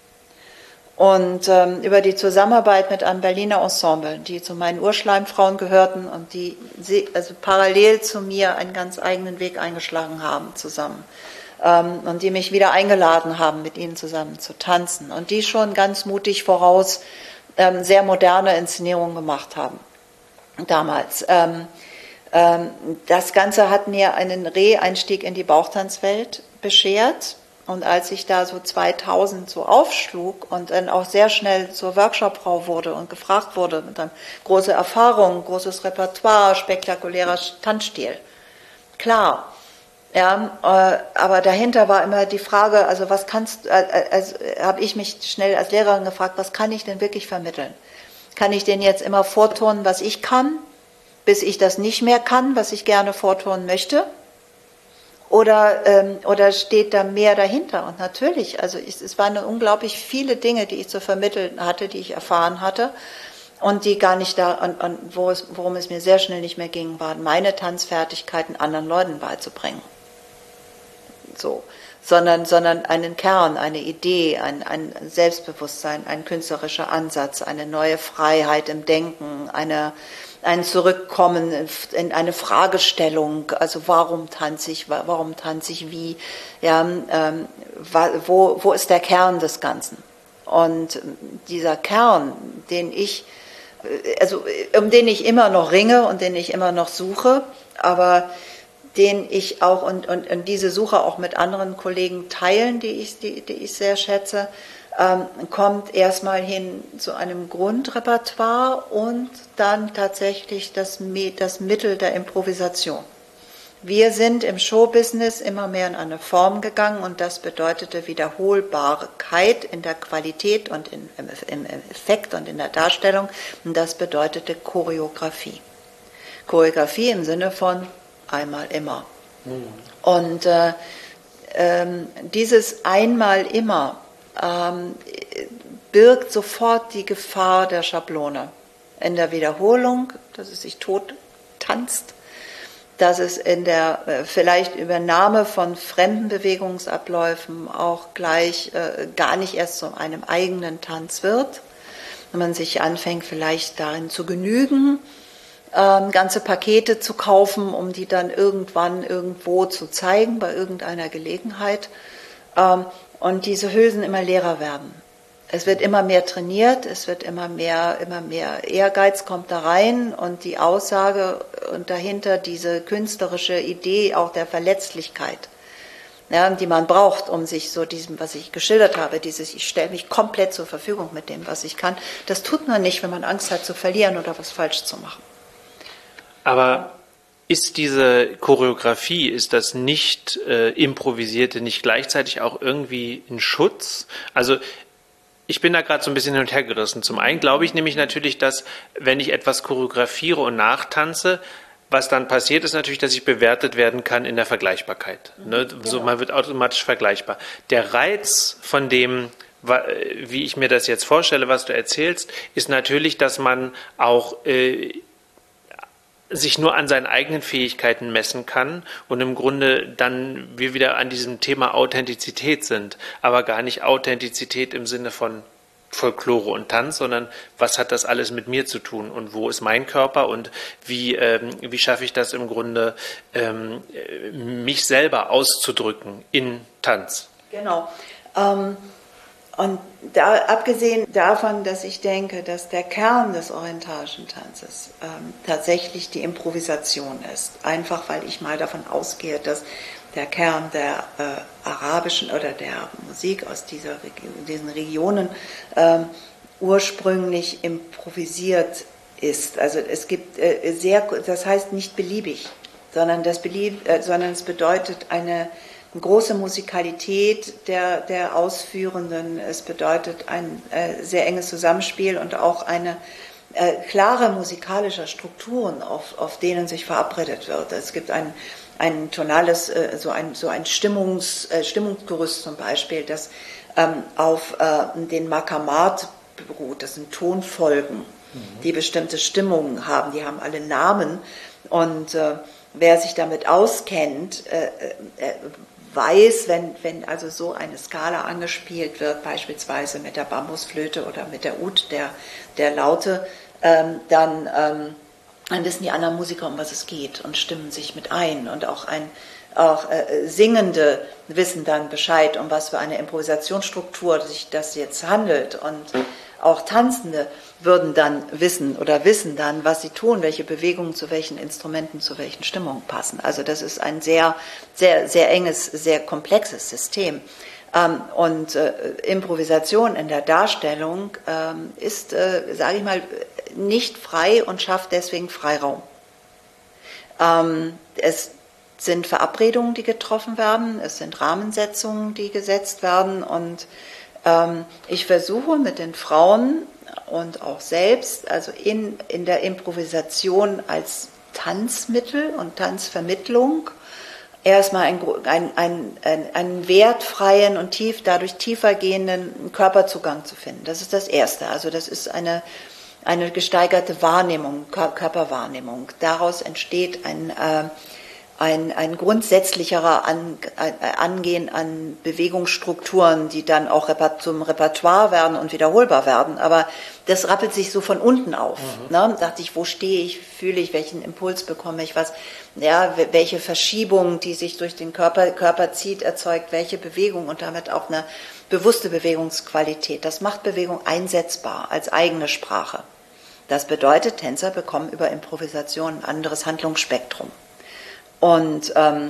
Und ähm, über die Zusammenarbeit mit einem Berliner Ensemble, die zu meinen Urschleimfrauen gehörten und die also parallel zu mir einen ganz eigenen Weg eingeschlagen haben zusammen. Ähm, und die mich wieder eingeladen haben, mit ihnen zusammen zu tanzen. Und die schon ganz mutig voraus ähm, sehr moderne Inszenierungen gemacht haben damals. Ähm, ähm, das Ganze hat mir einen Re-Einstieg in die Bauchtanzwelt beschert. Und als ich da so zweitausend so aufschlug und dann auch sehr schnell zur Workshopfrau wurde und gefragt wurde, mit dann große Erfahrung, großes Repertoire, spektakulärer Tanzstil. Klar, ja, äh, aber dahinter war immer die Frage, also was kannst, äh, also habe ich mich schnell als Lehrerin gefragt, was kann ich denn wirklich vermitteln? Kann ich denn jetzt immer vorturnen, was ich kann, bis ich das nicht mehr kann, was ich gerne vorturnen möchte? Oder, ähm, oder steht da mehr dahinter? Und natürlich, also ich, es waren unglaublich viele Dinge, die ich zu vermitteln hatte, die ich erfahren hatte und die gar nicht da, und, und wo es, worum es mir sehr schnell nicht mehr ging, waren meine Tanzfertigkeiten anderen Leuten beizubringen. So, sondern, sondern einen Kern, eine Idee, ein, ein Selbstbewusstsein, ein künstlerischer Ansatz, eine neue Freiheit im Denken, eine ein Zurückkommen in eine Fragestellung, also warum tanze ich, warum tanze ich wie, ja, ähm, wo, wo ist der Kern des Ganzen? Und dieser Kern, den ich, also um den ich immer noch ringe und den ich immer noch suche, aber den ich auch und, und, und diese Suche auch mit anderen Kollegen teilen, die ich, die, die ich sehr schätze, ähm, kommt erstmal hin zu einem Grundrepertoire und dann tatsächlich das, das Mittel der Improvisation. Wir sind im Showbusiness immer mehr in eine Form gegangen und das bedeutete Wiederholbarkeit in der Qualität und in, im, im Effekt und in der Darstellung und das bedeutete Choreografie. Choreografie im Sinne von einmal immer. Mhm. Und äh, ähm, dieses einmal immer ähm, birgt sofort die Gefahr der Schablone. In der Wiederholung, dass es sich tot tanzt, dass es in der äh, vielleicht Übernahme von fremden Bewegungsabläufen auch gleich äh, gar nicht erst zu einem eigenen Tanz wird, wenn man sich anfängt vielleicht darin zu genügen, ähm, ganze Pakete zu kaufen, um die dann irgendwann irgendwo zu zeigen, bei irgendeiner Gelegenheit, ähm, und diese Hülsen immer leerer werden. Es wird immer mehr trainiert, es wird immer mehr, immer mehr Ehrgeiz kommt da rein und die Aussage und dahinter diese künstlerische Idee auch der Verletzlichkeit, ja, die man braucht, um sich so diesem, was ich geschildert habe, dieses ich stelle mich komplett zur Verfügung mit dem, was ich kann, das tut man nicht, wenn man Angst hat zu verlieren oder was falsch zu machen.
Aber ist diese Choreografie, ist das nicht äh, improvisierte, nicht gleichzeitig auch irgendwie ein Schutz? Also ich bin da gerade so ein bisschen hin und her gerissen. Zum einen glaube ich nämlich natürlich, dass wenn ich etwas choreografiere und nachtanze, was dann passiert, ist natürlich, dass ich bewertet werden kann in der Vergleichbarkeit. Ne? Genau. So, man wird automatisch vergleichbar. Der Reiz von dem, wie ich mir das jetzt vorstelle, was du erzählst, ist natürlich, dass man auch äh, sich nur an seinen eigenen Fähigkeiten messen kann und im Grunde dann wir wieder an diesem Thema Authentizität sind, aber gar nicht Authentizität im Sinne von Folklore und Tanz, sondern was hat das alles mit mir zu tun und wo ist mein Körper und wie, ähm, wie schaffe ich das im Grunde, ähm, mich selber auszudrücken in Tanz.
Genau. Ähm Und da, abgesehen davon, dass ich denke, dass der Kern des orientalischen Tanzes ähm, tatsächlich die Improvisation ist, einfach weil ich mal davon ausgehe, dass der Kern der äh, arabischen oder der Musik aus dieser, diesen Regionen ähm, ursprünglich improvisiert ist. Also es gibt äh, sehr, das heißt nicht beliebig, sondern das belieb, äh, sondern es bedeutet eine große Musikalität der, der Ausführenden. Es bedeutet ein äh, sehr enges Zusammenspiel und auch eine äh, klare musikalische Strukturen, auf, auf denen sich verabredet wird. Es gibt ein, ein tonales, äh, so ein, so ein Stimmungs, äh, Stimmungsgerüst zum Beispiel, das ähm, auf äh, den Makamat beruht. Das sind Tonfolgen, mhm. die bestimmte Stimmungen haben. Die haben alle Namen. Und äh, wer sich damit auskennt, äh, äh, weiß, wenn, wenn also so eine Skala angespielt wird, beispielsweise mit der Bambusflöte oder mit der Ud, der, der Laute, ähm, dann, ähm, dann wissen die anderen Musiker, um was es geht und stimmen sich mit ein. Und auch, ein, auch äh, Singende wissen dann Bescheid, um was für eine Improvisationsstruktur sich das jetzt handelt. Und auch Tanzende würden dann wissen oder wissen dann, was sie tun, welche Bewegungen zu welchen Instrumenten, zu welchen Stimmungen passen. Also das ist ein sehr, sehr, sehr enges, sehr komplexes System. Ähm, und äh, Improvisation in der Darstellung ähm, ist, äh, sage ich mal, nicht frei und schafft deswegen Freiraum. Ähm, es sind Verabredungen, die getroffen werden, es sind Rahmensetzungen, die gesetzt werden, und ähm, ich versuche mit den Frauen und auch selbst, also in, in der Improvisation als Tanzmittel und Tanzvermittlung, erstmal einen, einen, einen, einen wertfreien und tief, dadurch tiefer gehenden Körperzugang zu finden. Das ist das Erste. Also das ist eine, eine gesteigerte Wahrnehmung, Körperwahrnehmung. Daraus entsteht ein, äh, ein, ein grundsätzlicherer An, äh, Angehen an Bewegungsstrukturen, die dann auch zum Repertoire werden und wiederholbar werden. Aber das rappelt sich so von unten auf. Mhm. Ne? Dachte ich, wo stehe ich, fühle ich, welchen Impuls bekomme ich, was, ja, welche Verschiebung, die sich durch den Körper, Körper zieht, erzeugt, welche Bewegung und damit auch eine bewusste Bewegungsqualität. Das macht Bewegung einsetzbar als eigene Sprache. Das bedeutet, Tänzer bekommen über Improvisation ein anderes Handlungsspektrum. Und ähm,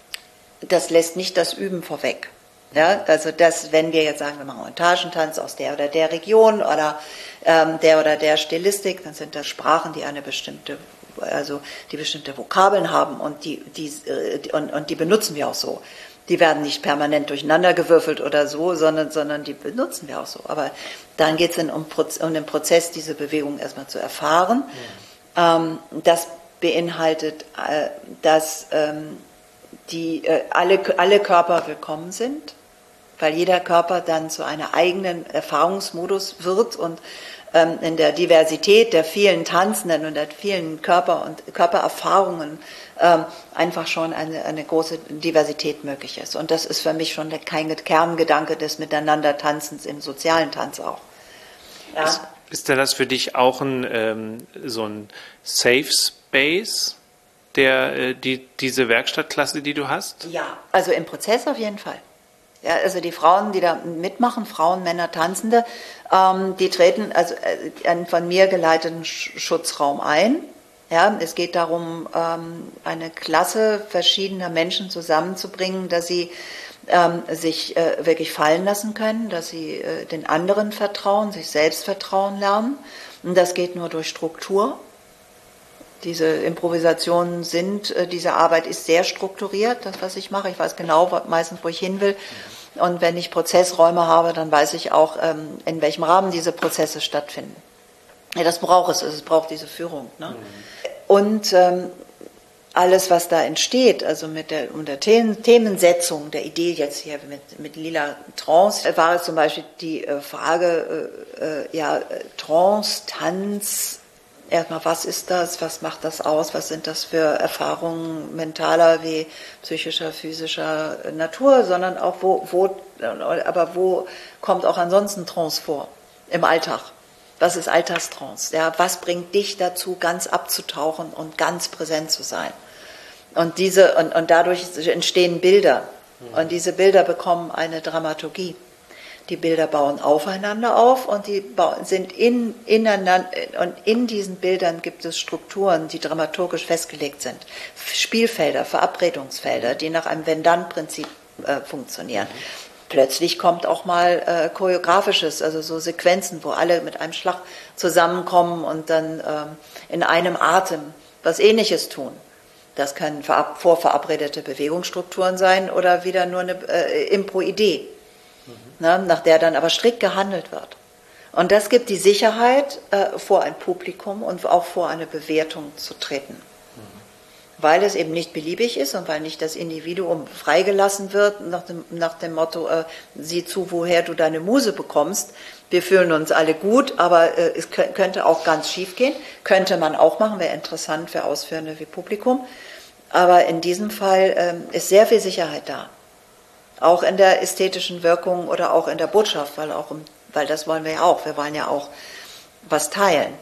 das lässt nicht das Üben vorweg. Ja, also das, wenn wir jetzt sagen, wir machen Montagentanz aus der oder der Region oder ähm, der oder der Stilistik, dann sind das Sprachen, die eine bestimmte, also die bestimmte Vokabeln haben, und die, die äh, und, und die benutzen wir auch so. Die werden nicht permanent durcheinandergewürfelt oder so, sondern, sondern die benutzen wir auch so. Aber dann geht es um, um den Prozess, diese Bewegung erstmal zu erfahren. Ja. Ähm, das beinhaltet, äh, dass ähm, die, äh, alle, alle Körper willkommen sind, weil jeder Körper dann zu einem eigenen Erfahrungsmodus wird, und ähm, in der Diversität der vielen Tanzenden und der vielen Körper- und Körpererfahrungen ähm, einfach schon eine, eine große Diversität möglich ist. Und das ist für mich schon der Kerngedanke des Miteinandertanzens im sozialen Tanz auch. Ja.
Ist, ist denn das für dich auch ein, ähm, so ein Safe Space, der, äh, die, diese Werkstattklasse, die du hast?
Ja, also im Prozess auf jeden Fall. Ja, also die Frauen, die da mitmachen, Frauen, Männer, Tanzende, ähm, die treten also äh, einen von mir geleiteten Sch- Schutzraum ein. Ja, es geht darum, ähm, eine Klasse verschiedener Menschen zusammenzubringen, dass sie ähm, sich äh, wirklich fallen lassen können, dass sie äh, den anderen vertrauen, sich selbst vertrauen lernen. Und das geht nur durch Struktur. Diese Improvisationen sind, äh, diese Arbeit ist sehr strukturiert, das, was ich mache. Ich weiß genau wo, meistens, wo ich hin will. Und wenn ich Prozessräume habe, dann weiß ich auch, ähm, in welchem Rahmen diese Prozesse stattfinden. Ja, das braucht es, es braucht diese Führung. Ne? Mhm. Und ähm, alles, was da entsteht, also mit der, um der Themen, Themensetzung, der Idee jetzt hier mit, mit Lila Trance, war es zum Beispiel die äh, Frage, äh, äh, ja, Trance, Tanz, erstmal, was ist das, was macht das aus, was sind das für Erfahrungen mentaler wie psychischer, physischer Natur, sondern auch wo, wo, aber wo kommt auch ansonsten Trance vor im Alltag? Was ist Alltagstrance? Ja, was bringt dich dazu, ganz abzutauchen und ganz präsent zu sein? Und diese und, und dadurch entstehen Bilder, und diese Bilder bekommen eine Dramaturgie. Die Bilder bauen aufeinander auf, und die sind in, ineinander, und in diesen Bildern gibt es Strukturen, die dramaturgisch festgelegt sind. Spielfelder, Verabredungsfelder, die nach einem Wenn-Dann-Prinzip äh, funktionieren. Plötzlich kommt auch mal äh, choreografisches, also so Sequenzen, wo alle mit einem Schlag zusammenkommen und dann ähm, in einem Atem was Ähnliches tun. Das können verab- vorverabredete Bewegungsstrukturen sein oder wieder nur eine äh, Impro-Idee. Ne, nach der dann aber strikt gehandelt wird. Und das gibt die Sicherheit, äh, vor ein Publikum und auch vor eine Bewertung zu treten. weil es eben nicht beliebig ist und weil nicht das Individuum freigelassen wird nach dem, nach dem Motto, äh, sieh zu, woher du deine Muse bekommst. Wir fühlen uns alle gut, aber äh, es könnte auch ganz schief gehen. Könnte man auch machen, wäre interessant für Ausführende wie Publikum. Aber in diesem Fall ähm, ist sehr viel Sicherheit da. Auch in der ästhetischen Wirkung oder auch in der Botschaft, weil, auch, weil das wollen wir ja auch. Wir wollen ja auch was teilen.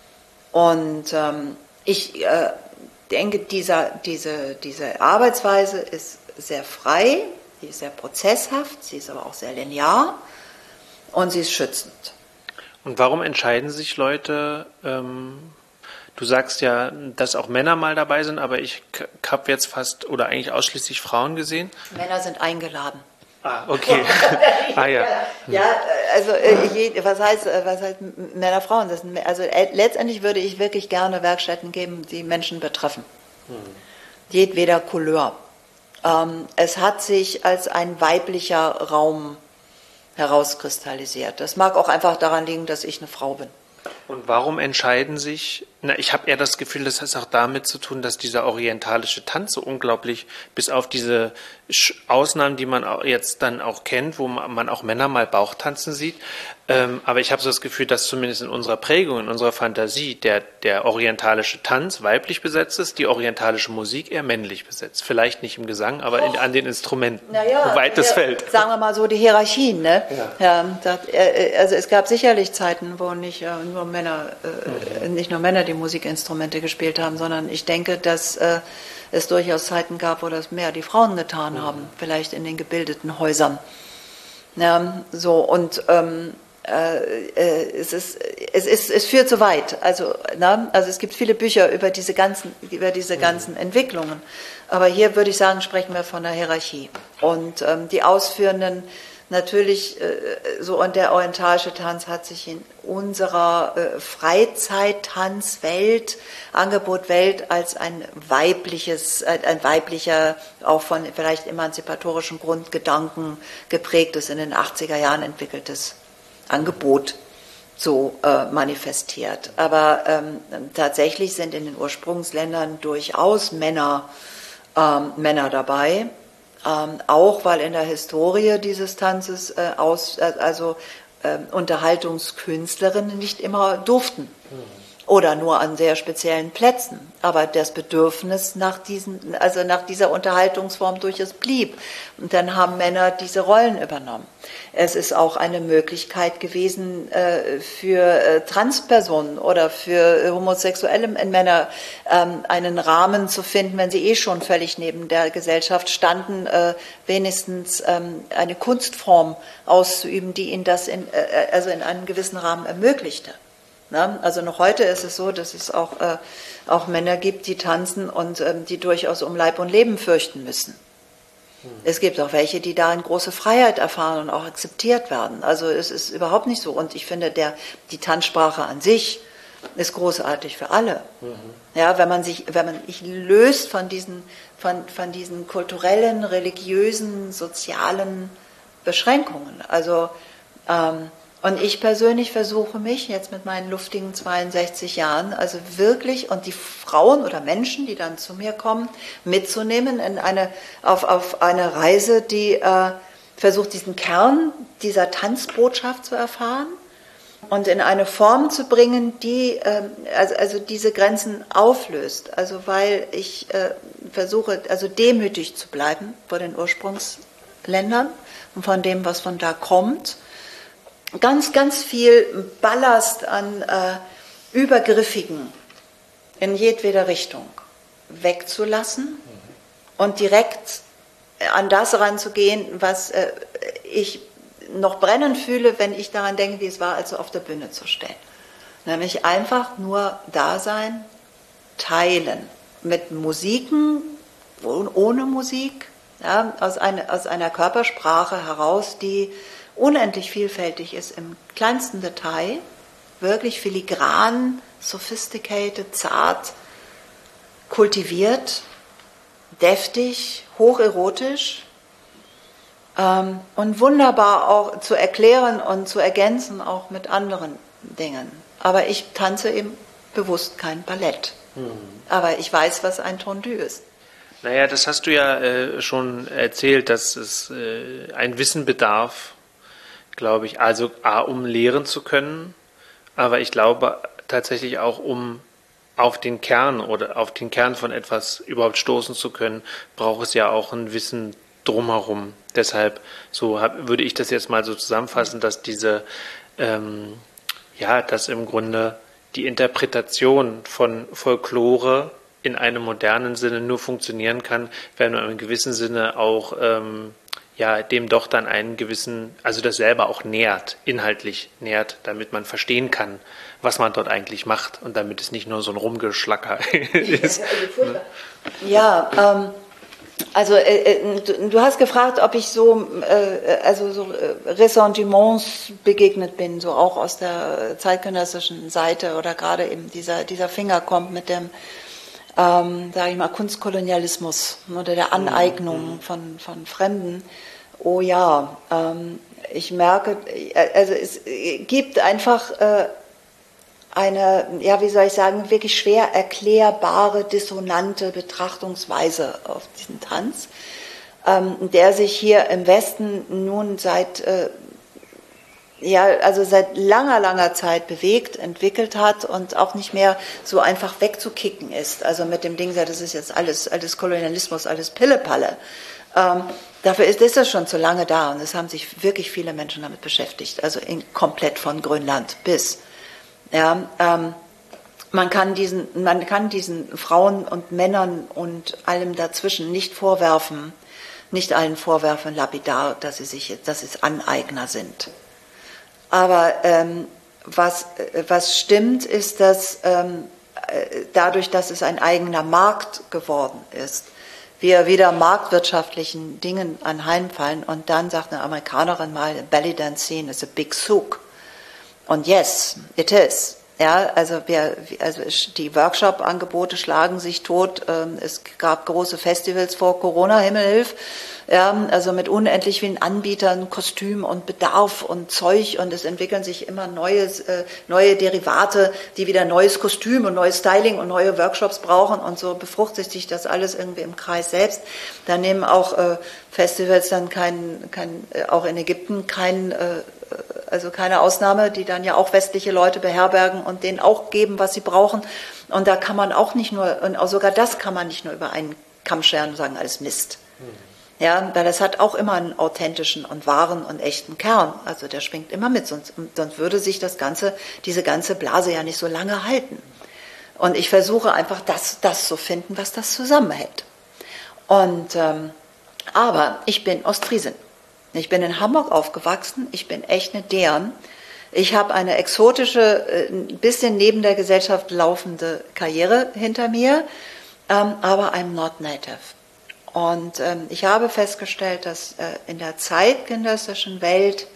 Und ähm, ich äh, denke, dieser, diese, diese Arbeitsweise ist sehr frei, sie ist sehr prozesshaft, sie ist aber auch sehr linear und sie ist schützend.
Und warum entscheiden sich Leute, ähm, du sagst ja, dass auch Männer mal dabei sind, aber ich habe jetzt fast oder eigentlich ausschließlich Frauen gesehen.
Männer sind eingeladen.
Ah, okay. ah, ja.
Ja, also äh, was heißt, was heißt Männer, Frauen? Das sind, also äh, letztendlich würde ich wirklich gerne Werkstätten geben, die Menschen betreffen. Hm. Jedweder Couleur. Ähm, es hat sich als ein weiblicher Raum herauskristallisiert. Das mag auch einfach daran liegen, dass ich eine Frau bin.
Und warum entscheiden sich, na, ich habe eher das Gefühl, das hat auch damit zu tun, dass dieser orientalische Tanz so unglaublich, bis auf diese Ausnahmen, die man auch jetzt dann auch kennt, wo man auch Männer mal Bauchtanzen sieht, ähm, aber ich habe so das Gefühl, dass zumindest in unserer Prägung, in unserer Fantasie, der, der orientalische Tanz weiblich besetzt ist, die orientalische Musik eher männlich besetzt. Vielleicht nicht im Gesang, aber in, an den Instrumenten,
naja,
wo weit das
ja,
fällt.
Sagen wir mal so die Hierarchien. Ne?
Ja.
Ja, das, äh, also es gab sicherlich Zeiten, wo nicht äh, nur Männer, äh, mhm. nicht nur Männer die Musikinstrumente gespielt haben, sondern ich denke, dass äh, es durchaus Zeiten gab, wo das mehr die Frauen getan mhm. haben, vielleicht in den gebildeten Häusern. Ja, so und ähm, äh, äh, es ist, es ist, es führt zu weit. Also, na, also es gibt viele Bücher über diese ganzen, über diese ganzen mhm. Entwicklungen. Aber hier würde ich sagen, sprechen wir von der Hierarchie. Und ähm, die Ausführenden natürlich, äh, so und der orientalische Tanz hat sich in unserer äh, Freizeit-Tanzwelt, Angebotwelt als ein weibliches, äh, ein weiblicher, auch von vielleicht emanzipatorischen Grundgedanken geprägtes, in den achtziger Jahren entwickeltes Angebot so äh, manifestiert. Aber ähm, tatsächlich sind in den Ursprungsländern durchaus Männer, ähm, Männer dabei. Ähm, auch weil in der Historie dieses Tanzes äh, aus, äh, also äh, Unterhaltungskünstlerinnen nicht immer durften mhm. oder nur an sehr speziellen Plätzen. Aber das Bedürfnis nach diesen, also nach dieser Unterhaltungsform durchaus blieb. Und dann haben Männer diese Rollen übernommen. Es ist auch eine Möglichkeit gewesen äh, für äh, Transpersonen oder für äh, homosexuelle Männer ähm, einen Rahmen zu finden, wenn sie eh schon völlig neben der Gesellschaft standen, äh, wenigstens ähm, eine Kunstform auszuüben, die ihnen das in, äh, also in einem gewissen Rahmen ermöglichte. Na, also noch heute ist es so, dass es auch, äh, auch Männer gibt, die tanzen und ähm, die durchaus um Leib und Leben fürchten müssen. Hm. Es gibt auch welche, die darin große Freiheit erfahren und auch akzeptiert werden. Also es ist überhaupt nicht so. Und ich finde, der, die Tanzsprache an sich ist großartig für alle. Mhm. Ja, wenn man sich, wenn man sich löst von diesen, von, von diesen kulturellen, religiösen, sozialen Beschränkungen. Also ähm, Und ich persönlich versuche mich jetzt mit meinen luftigen zweiundsechzig Jahren, also wirklich, und die Frauen oder Menschen, die dann zu mir kommen, mitzunehmen in eine, auf, auf eine Reise, die äh, versucht, diesen Kern dieser Tanzbotschaft zu erfahren und in eine Form zu bringen, die äh, also, also diese Grenzen auflöst. Also weil ich äh, versuche, also demütig zu bleiben vor den Ursprungsländern und von dem, was von da kommt. Ganz, ganz viel Ballast an äh, Übergriffigen in jedweder Richtung wegzulassen mhm. und direkt an das ranzugehen, was äh, ich noch brennend fühle, wenn ich daran denke, wie es war, also auf der Bühne zu stehen. Nämlich einfach nur da sein, teilen. Mit Musiken, ohne Musik, ja, aus, eine, aus einer Körpersprache heraus, die unendlich vielfältig ist im kleinsten Detail, wirklich filigran, sophisticated, zart, kultiviert, deftig, hocherotisch ähm, und wunderbar auch zu erklären und zu ergänzen, auch mit anderen Dingen. Aber ich tanze eben bewusst kein Ballett. Mhm. Aber ich weiß, was ein Tendu ist.
Naja, das hast du ja äh, schon erzählt, dass es äh, ein Wissen bedarf, glaube ich, also A, um lehren zu können, aber ich glaube tatsächlich auch, um auf den Kern oder auf den Kern von etwas überhaupt stoßen zu können, braucht es ja auch ein Wissen drumherum. Deshalb so hab, würde ich das jetzt mal so zusammenfassen, dass diese, ähm, ja, dass im Grunde die Interpretation von Folklore in einem modernen Sinne nur funktionieren kann, wenn man in gewissem Sinne auch ähm, ja, dem doch dann einen gewissen, also das selber auch nährt, inhaltlich nährt, damit man verstehen kann, was man dort eigentlich macht und damit es nicht nur so ein Rumgeschlacker ist.
Ja, ähm, also äh, du, du hast gefragt, ob ich so, äh, also so äh, Ressentiments begegnet bin, so auch aus der zeitgenössischen Seite oder gerade eben dieser, dieser Finger kommt mit dem Ähm, sage ich mal, Kunstkolonialismus oder der Aneignung von, von Fremden. Oh ja, ähm, ich merke, also es gibt einfach äh, eine, ja, wie soll ich sagen, wirklich schwer erklärbare, dissonante Betrachtungsweise auf diesen Tanz, ähm, der sich hier im Westen nun seit äh, ja, also seit langer, langer Zeit bewegt, entwickelt hat und auch nicht mehr so einfach wegzukicken ist. Also mit dem Ding, das ist jetzt alles, alles Kolonialismus, alles Pillepalle. Ähm, dafür ist, ist das schon zu lange da und es haben sich wirklich viele Menschen damit beschäftigt. Also in, komplett von Grönland bis. Ja, ähm, man kann diesen, man kann diesen Frauen und Männern und allem dazwischen nicht vorwerfen, nicht allen vorwerfen, lapidar, dass sie sich, dass es Aneigner sind. Aber ähm, was, was stimmt, ist, dass ähm, dadurch, dass es ein eigener Markt geworden ist, wir wieder marktwirtschaftlichen Dingen anheimfallen und dann sagt eine Amerikanerin mal, Belly Dance Scene is a big souk. Und yes, it is. Ja, also, wir, also die Workshop-Angebote schlagen sich tot. Es gab große Festivals vor Corona, Himmelhilf. Ja, also mit unendlich vielen Anbietern, Kostüm und Bedarf und Zeug und es entwickeln sich immer neues, äh, neue Derivate, die wieder neues Kostüm und neues Styling und neue Workshops brauchen und so befruchtet sich das alles irgendwie im Kreis selbst. Da nehmen auch äh, Festivals dann kein, kein äh, auch in Ägypten kein, äh, also keine Ausnahme, die dann ja auch westliche Leute beherbergen und denen auch geben, was sie brauchen. Und da kann man auch nicht nur, und auch sogar das kann man nicht nur über einen Kamm scheren und sagen, alles Mist. Hm. Ja, weil das hat auch immer einen authentischen und wahren und echten Kern. Also der schwingt immer mit, sonst, sonst würde sich das ganze, diese ganze Blase ja nicht so lange halten. Und ich versuche einfach das, das zu finden, was das zusammenhält. Und, ähm, aber ich bin Ostfriesin. Ich bin in Hamburg aufgewachsen. Ich bin echt eine Deren. Ich habe eine exotische, ein bisschen neben der Gesellschaft laufende Karriere hinter mir, ähm, aber I'm not native. Und ähm, ich habe festgestellt, dass äh, in der zeitgenössischen Welt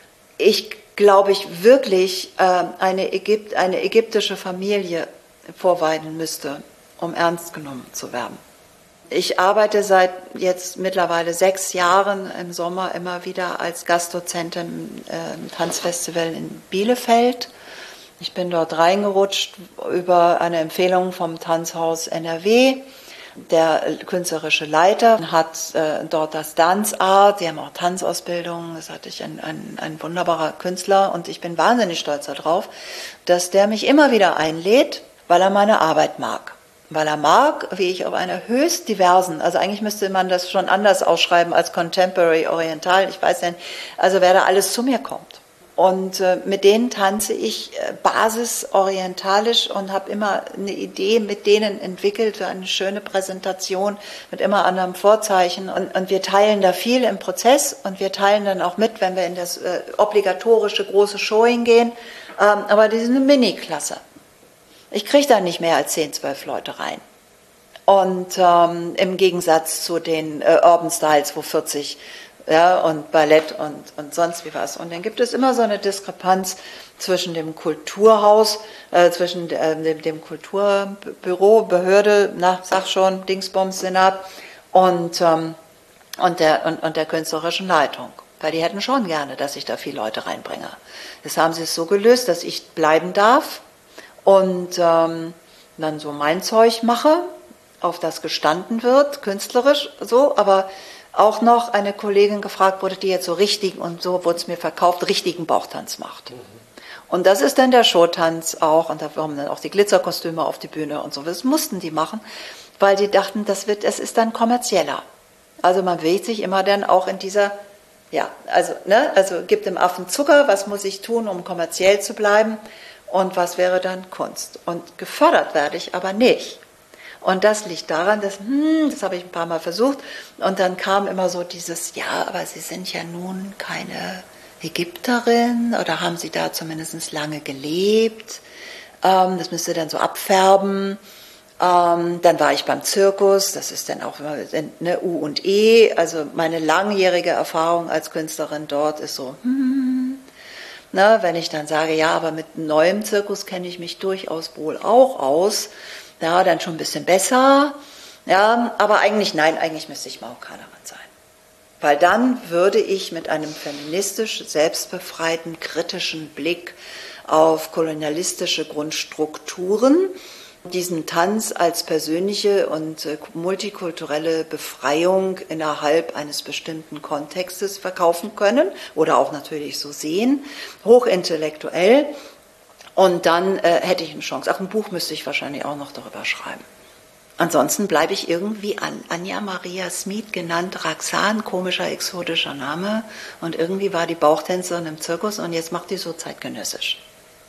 ich, glaube ich, wirklich äh, eine, Ägypt, eine ägyptische Familie vorweisen müsste, um ernst genommen zu werden. Ich arbeite seit jetzt mittlerweile sechs Jahren im Sommer immer wieder als Gastdozentin im äh, Tanzfestival in Bielefeld. Ich bin dort reingerutscht über eine Empfehlung vom Tanzhaus N R W. Der künstlerische Leiter hat äh, dort das Dance Art, die haben auch Tanzausbildung, das hatte ich ein, ein, ein wunderbarer Künstler und ich bin wahnsinnig stolz darauf, dass der mich immer wieder einlädt, weil er meine Arbeit mag. Weil er mag, wie ich auf einer höchst diversen, also eigentlich müsste man das schon anders ausschreiben als Contemporary Oriental, ich weiß nicht, also wer da alles zu mir kommt. Und äh, mit denen tanze ich äh, basisorientalisch und habe immer eine Idee mit denen entwickelt für eine schöne Präsentation mit immer anderem Vorzeichen. Und, und wir teilen da viel im Prozess und wir teilen dann auch mit, wenn wir in das äh, obligatorische große Showing gehen. Ähm, aber das ist eine Mini-Klasse. Ich kriege da nicht mehr als zehn, zwölf Leute rein. Und ähm, im Gegensatz zu den äh, Urban Styles, wo vierzig ja, und Ballett und, und sonst wie was. Und dann gibt es immer so eine Diskrepanz zwischen dem Kulturhaus, äh, zwischen äh, dem, dem Kulturbüro, Behörde, na, sag schon, Dingsbums, Senat und, ähm, und, der, und, und der künstlerischen Leitung. Weil die hätten schon gerne, dass ich da viele Leute reinbringe. Das haben sie es so gelöst, dass ich bleiben darf und ähm, dann so mein Zeug mache, auf das gestanden wird, künstlerisch so, aber auch noch eine Kollegin gefragt wurde, die jetzt so richtigen, und so wurde es mir verkauft, richtigen Bauchtanz macht. Mhm. Und das ist dann der Showtanz auch, und da kommen dann auch die Glitzerkostüme auf die Bühne und so. Das mussten die machen, weil die dachten, das wird, es ist dann kommerzieller. Also man bewegt sich immer dann auch in dieser, ja, also, ne, also gibt dem Affen Zucker, was muss ich tun, um kommerziell zu bleiben, und was wäre dann Kunst? Und gefördert werde ich aber nicht. Und das liegt daran, dass, hm, das habe ich ein paar Mal versucht, und dann kam immer so dieses, ja, aber Sie sind ja nun keine Ägypterin, oder haben Sie da zumindest lange gelebt? Ähm, das müsste dann so abfärben. Ähm, dann war ich beim Zirkus, das ist dann auch ne, U und E, also meine langjährige Erfahrung als Künstlerin dort ist so, hm, ne, wenn ich dann sage, ja, aber mit neuem Zirkus kenne ich mich durchaus wohl auch aus, ja, dann schon ein bisschen besser, ja, aber eigentlich, nein, eigentlich müsste ich Marokkanerin sein. Weil dann würde ich mit einem feministisch selbstbefreiten, kritischen Blick auf kolonialistische Grundstrukturen diesen Tanz als persönliche und multikulturelle Befreiung innerhalb eines bestimmten Kontextes verkaufen können oder auch natürlich so sehen, hochintellektuell. Und dann äh, hätte ich eine Chance. Ach, ein Buch müsste ich wahrscheinlich auch noch darüber schreiben. Ansonsten bleibe ich irgendwie an Anja Maria Smit, genannt Raxan, komischer, exotischer Name. Und irgendwie war die Bauchtänzerin im Zirkus und jetzt macht die so zeitgenössisch.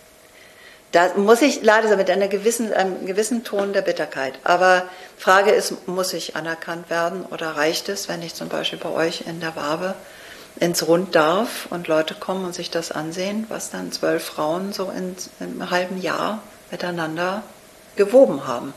Da muss ich leider sagen, mit einer gewissen, einem gewissen Ton der Bitterkeit. Aber Frage ist, muss ich anerkannt werden oder reicht es, wenn ich zum Beispiel bei euch in der Wabe ins Rund darf und Leute kommen und sich das ansehen, was dann zwölf Frauen so in, in einem halben Jahr miteinander gewoben haben.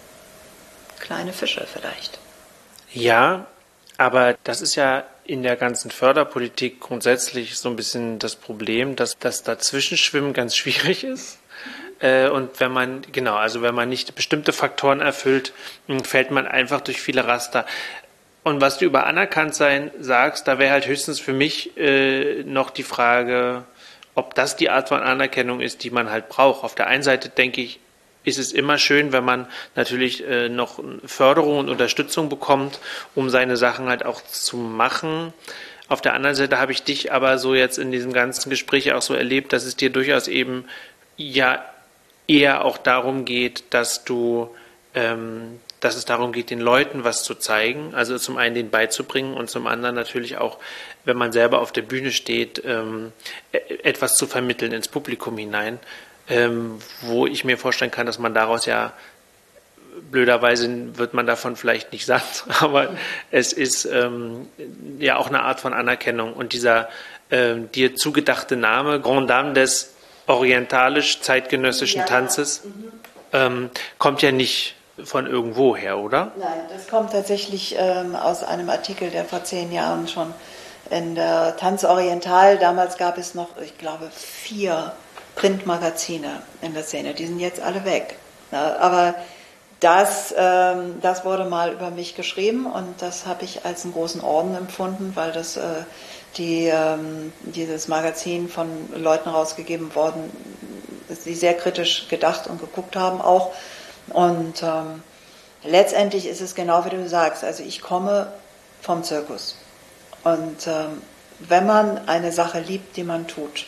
Kleine Fische vielleicht.
Ja, aber das ist ja in der ganzen Förderpolitik grundsätzlich so ein bisschen das Problem, dass das Dazwischenschwimmen ganz schwierig ist. Und wenn man, genau, also wenn man nicht bestimmte Faktoren erfüllt, fällt man einfach durch viele Raster. Und was du über Anerkanntsein sagst, da wäre halt höchstens für mich äh, noch die Frage, ob das die Art von Anerkennung ist, die man halt braucht. Auf der einen Seite denke ich, ist es immer schön, wenn man natürlich äh, noch Förderung und Unterstützung bekommt, um seine Sachen halt auch zu machen. Auf der anderen Seite habe ich dich aber so jetzt in diesem ganzen Gespräch auch so erlebt, dass es dir durchaus eben ja eher auch darum geht, dass du, ähm, dass es darum geht, den Leuten was zu zeigen, also zum einen denen beizubringen und zum anderen natürlich auch, wenn man selber auf der Bühne steht, ähm, etwas zu vermitteln ins Publikum hinein, ähm, wo ich mir vorstellen kann, dass man daraus ja, blöderweise wird man davon vielleicht nicht satt, aber es ist ähm, ja auch eine Art von Anerkennung und dieser ähm, dir zugedachte Name, Grande Dame des orientalisch-zeitgenössischen Tanzes, ähm, kommt ja nicht von irgendwo her, oder?
Nein, das kommt tatsächlich ähm, aus einem Artikel, der vor zehn Jahren schon in der Tanz Oriental, damals gab es noch, ich glaube, vier Printmagazine in der Szene, die sind jetzt alle weg. Ja, aber das, ähm, das wurde mal über mich geschrieben und das habe ich als einen großen Orden empfunden, weil das äh, die, ähm, dieses Magazin von Leuten rausgegeben worden, die sehr kritisch gedacht und geguckt haben auch. Und ähm, letztendlich ist es genau wie du sagst, also ich komme vom Zirkus. Und ähm, wenn man eine Sache liebt, die man tut,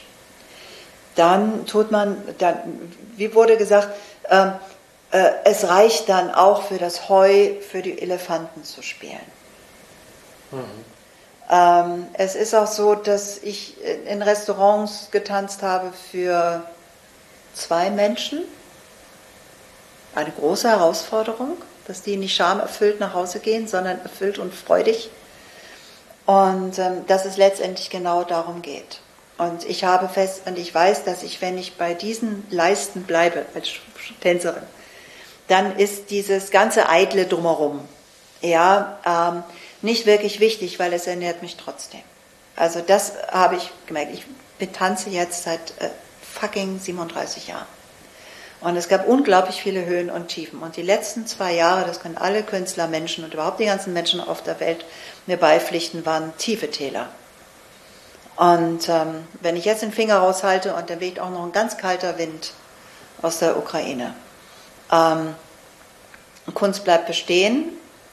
dann tut man, dann, wie wurde gesagt, äh, äh, es reicht dann auch für das Heu, für die Elefanten zu spielen. Mhm. Ähm, es ist auch so, dass ich in Restaurants getanzt habe für zwei Menschen. Eine große Herausforderung, dass die nicht schamerfüllt nach Hause gehen, sondern erfüllt und freudig. Und ähm, dass es letztendlich genau darum geht. Und ich habe fest, und ich weiß, dass ich, wenn ich bei diesen Leisten bleibe als Tänzerin, dann ist dieses ganze Eitle drumherum, ja, ähm, nicht wirklich wichtig, weil es ernährt mich trotzdem. Also das habe ich gemerkt. Ich tanze jetzt seit äh, fucking siebenunddreißig Jahren. Und es gab unglaublich viele Höhen und Tiefen. Und die letzten zwei Jahre, das können alle Künstler, Menschen und überhaupt die ganzen Menschen auf der Welt mir beipflichten, waren tiefe Täler. Und ähm, wenn ich jetzt den Finger raushalte und dann weht auch noch ein ganz kalter Wind aus der Ukraine. Ähm, Kunst bleibt bestehen,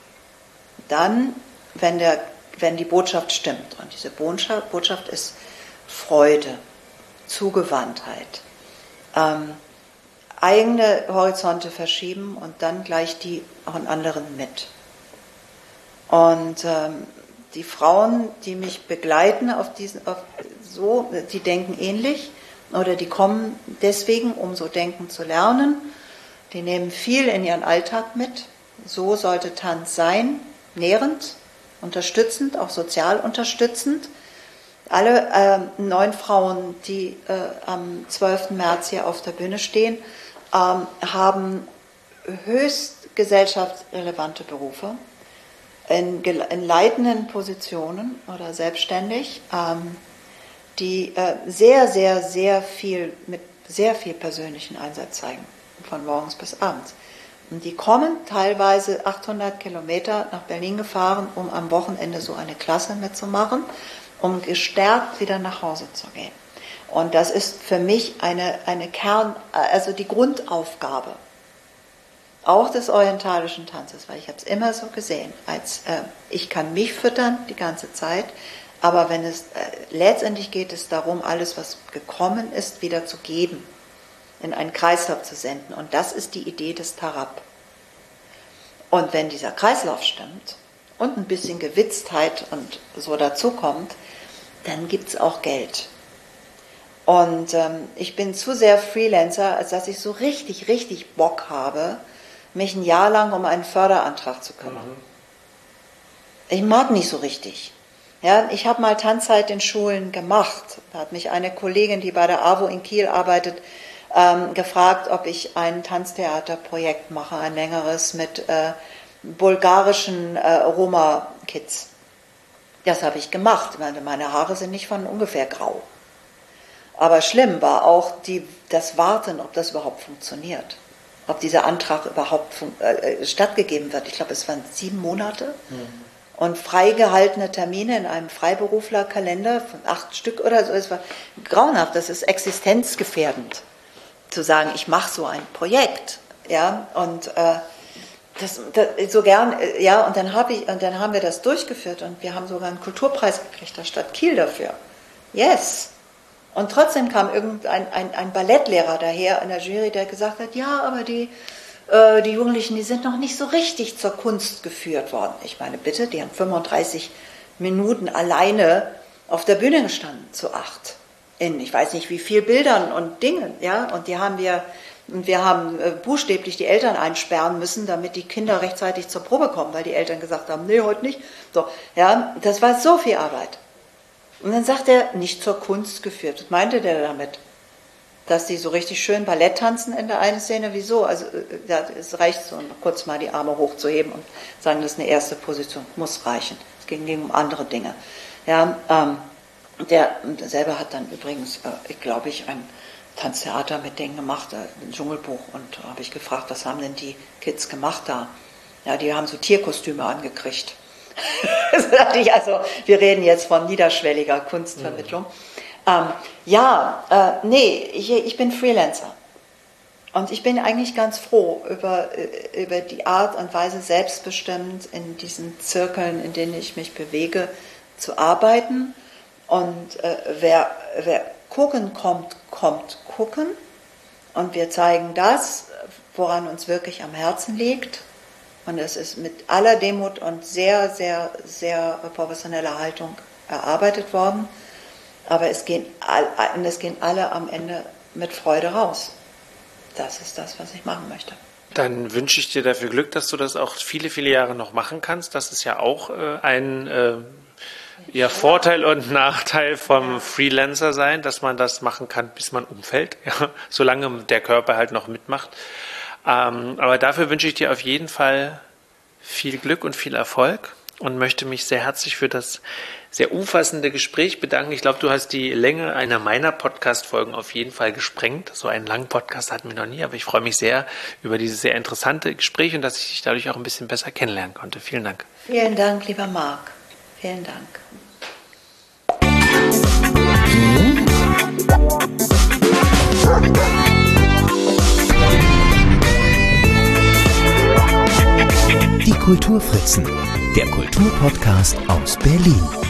dann, wenn, der, wenn die Botschaft stimmt. Und diese Botschaft, Botschaft ist Freude, Zugewandtheit, ähm, eigene Horizonte verschieben und dann gleich die auch in anderen mit. Und ähm, die Frauen, die mich begleiten auf diesen, auf so, die denken ähnlich oder die kommen deswegen, um so denken zu lernen. Die nehmen viel in ihren Alltag mit. So sollte Tanz sein, nährend, unterstützend, auch sozial unterstützend. Alle äh, neun Frauen, die äh, am zwölften März hier auf der Bühne stehen, ähm, haben höchst gesellschaftsrelevante Berufe in, in leitenden Positionen oder selbstständig, ähm, die äh, sehr, sehr, sehr viel mit sehr viel persönlichen Einsatz zeigen, von morgens bis abends. Und die kommen teilweise achthundert Kilometer nach Berlin gefahren, um am Wochenende so eine Klasse mitzumachen, um gestärkt wieder nach Hause zu gehen. Und das ist für mich eine, eine Kern, also die Grundaufgabe, auch des orientalischen Tanzes, weil ich habe es immer so gesehen, als äh, ich kann mich füttern die ganze Zeit, aber wenn es äh, letztendlich geht es darum, alles, was gekommen ist, wieder zu geben, in einen Kreislauf zu senden. Und das ist die Idee des Tarab. Und wenn dieser Kreislauf stimmt und ein bisschen Gewitztheit und so dazukommt, dann gibt es auch Geld. Und ähm, ich bin zu sehr Freelancer, als dass ich so richtig, richtig Bock habe, mich ein Jahr lang um einen Förderantrag zu kümmern. Mhm. Ich mag nicht so richtig. Ja, ich habe mal Tanzzeit in Schulen gemacht. Da hat mich eine Kollegin, die bei der A W O in Kiel arbeitet, ähm, gefragt, ob ich ein Tanztheaterprojekt mache, ein längeres mit äh, bulgarischen äh, Roma-Kids. Das habe ich gemacht, weil meine Haare sind nicht von ungefähr grau. Aber schlimm war auch die, das Warten, ob das überhaupt funktioniert. Ob dieser Antrag überhaupt äh, stattgegeben wird. Ich glaube, es waren sieben Monate. Mhm. Und freigehaltene Termine in einem Freiberuflerkalender von acht Stück oder so. Es war grauenhaft, das ist existenzgefährdend. Zu sagen, ich mache so ein Projekt. Ja, und äh, das, das so gern, ja, und dann habe ich, und dann haben wir das durchgeführt und wir haben sogar einen Kulturpreis gekriegt, der Stadt Kiel dafür. Yes. Und trotzdem kam irgendein ein, ein Ballettlehrer daher in der Jury, der gesagt hat, ja, aber die, äh, die Jugendlichen, die sind noch nicht so richtig zur Kunst geführt worden. Ich meine, bitte, die haben fünfunddreißig Minuten alleine auf der Bühne gestanden, zu acht. In, ich weiß nicht, wie viel Bildern und Dingen, ja, und die haben wir, wir haben äh, buchstäblich die Eltern einsperren müssen, damit die Kinder rechtzeitig zur Probe kommen, weil die Eltern gesagt haben, nee, heute nicht. So, ja, das war so viel Arbeit. Und dann sagt er, nicht zur Kunst geführt. Was meinte der damit? Dass die so richtig schön Ballett tanzen in der einen Szene? Wieso? Also ja, es reicht so, kurz mal die Arme hochzuheben und sagen, das ist eine erste Position. Muss reichen. Es ging um andere Dinge. Ja, ähm, der, der selber hat dann übrigens, äh, glaube ich, ein Tanztheater mit denen gemacht, äh, ein Dschungelbuch. Und da habe ich gefragt, was haben denn die Kids gemacht da? Ja, die haben so Tierkostüme angekriegt. Also, wir reden jetzt von niederschwelliger Kunstvermittlung. Mhm. Ähm, ja, äh, nee, ich, ich bin Freelancer. Und ich bin eigentlich ganz froh über, über die Art und Weise, selbstbestimmt in diesen Zirkeln, in denen ich mich bewege, zu arbeiten. Und äh, wer, wer gucken kommt, kommt gucken. Und wir zeigen das, woran uns wirklich am Herzen liegt. Und es ist mit aller Demut und sehr, sehr, sehr professioneller Haltung erarbeitet worden. Aber es gehen, all, es gehen alle am Ende mit Freude raus. Das ist das, was ich machen möchte.
Dann wünsche ich dir dafür Glück, dass du das auch viele, viele Jahre noch machen kannst. Das ist ja auch äh, ein äh, ja, Vorteil und Nachteil vom Freelancer sein, dass man das machen kann, bis man umfällt, ja, solange der Körper halt noch mitmacht. Ähm, aber dafür wünsche ich dir auf jeden Fall viel Glück und viel Erfolg und möchte mich sehr herzlich für das sehr umfassende Gespräch bedanken. Ich glaube, du hast die Länge einer meiner Podcast-Folgen auf jeden Fall gesprengt. So einen langen Podcast hatten wir noch nie, aber ich freue mich sehr über dieses sehr interessante Gespräch und dass ich dich dadurch auch ein bisschen besser kennenlernen konnte. Vielen Dank.
Vielen Dank, lieber Marc. Vielen Dank.
Mhm. Kulturfritzen, der Kulturpodcast aus Berlin.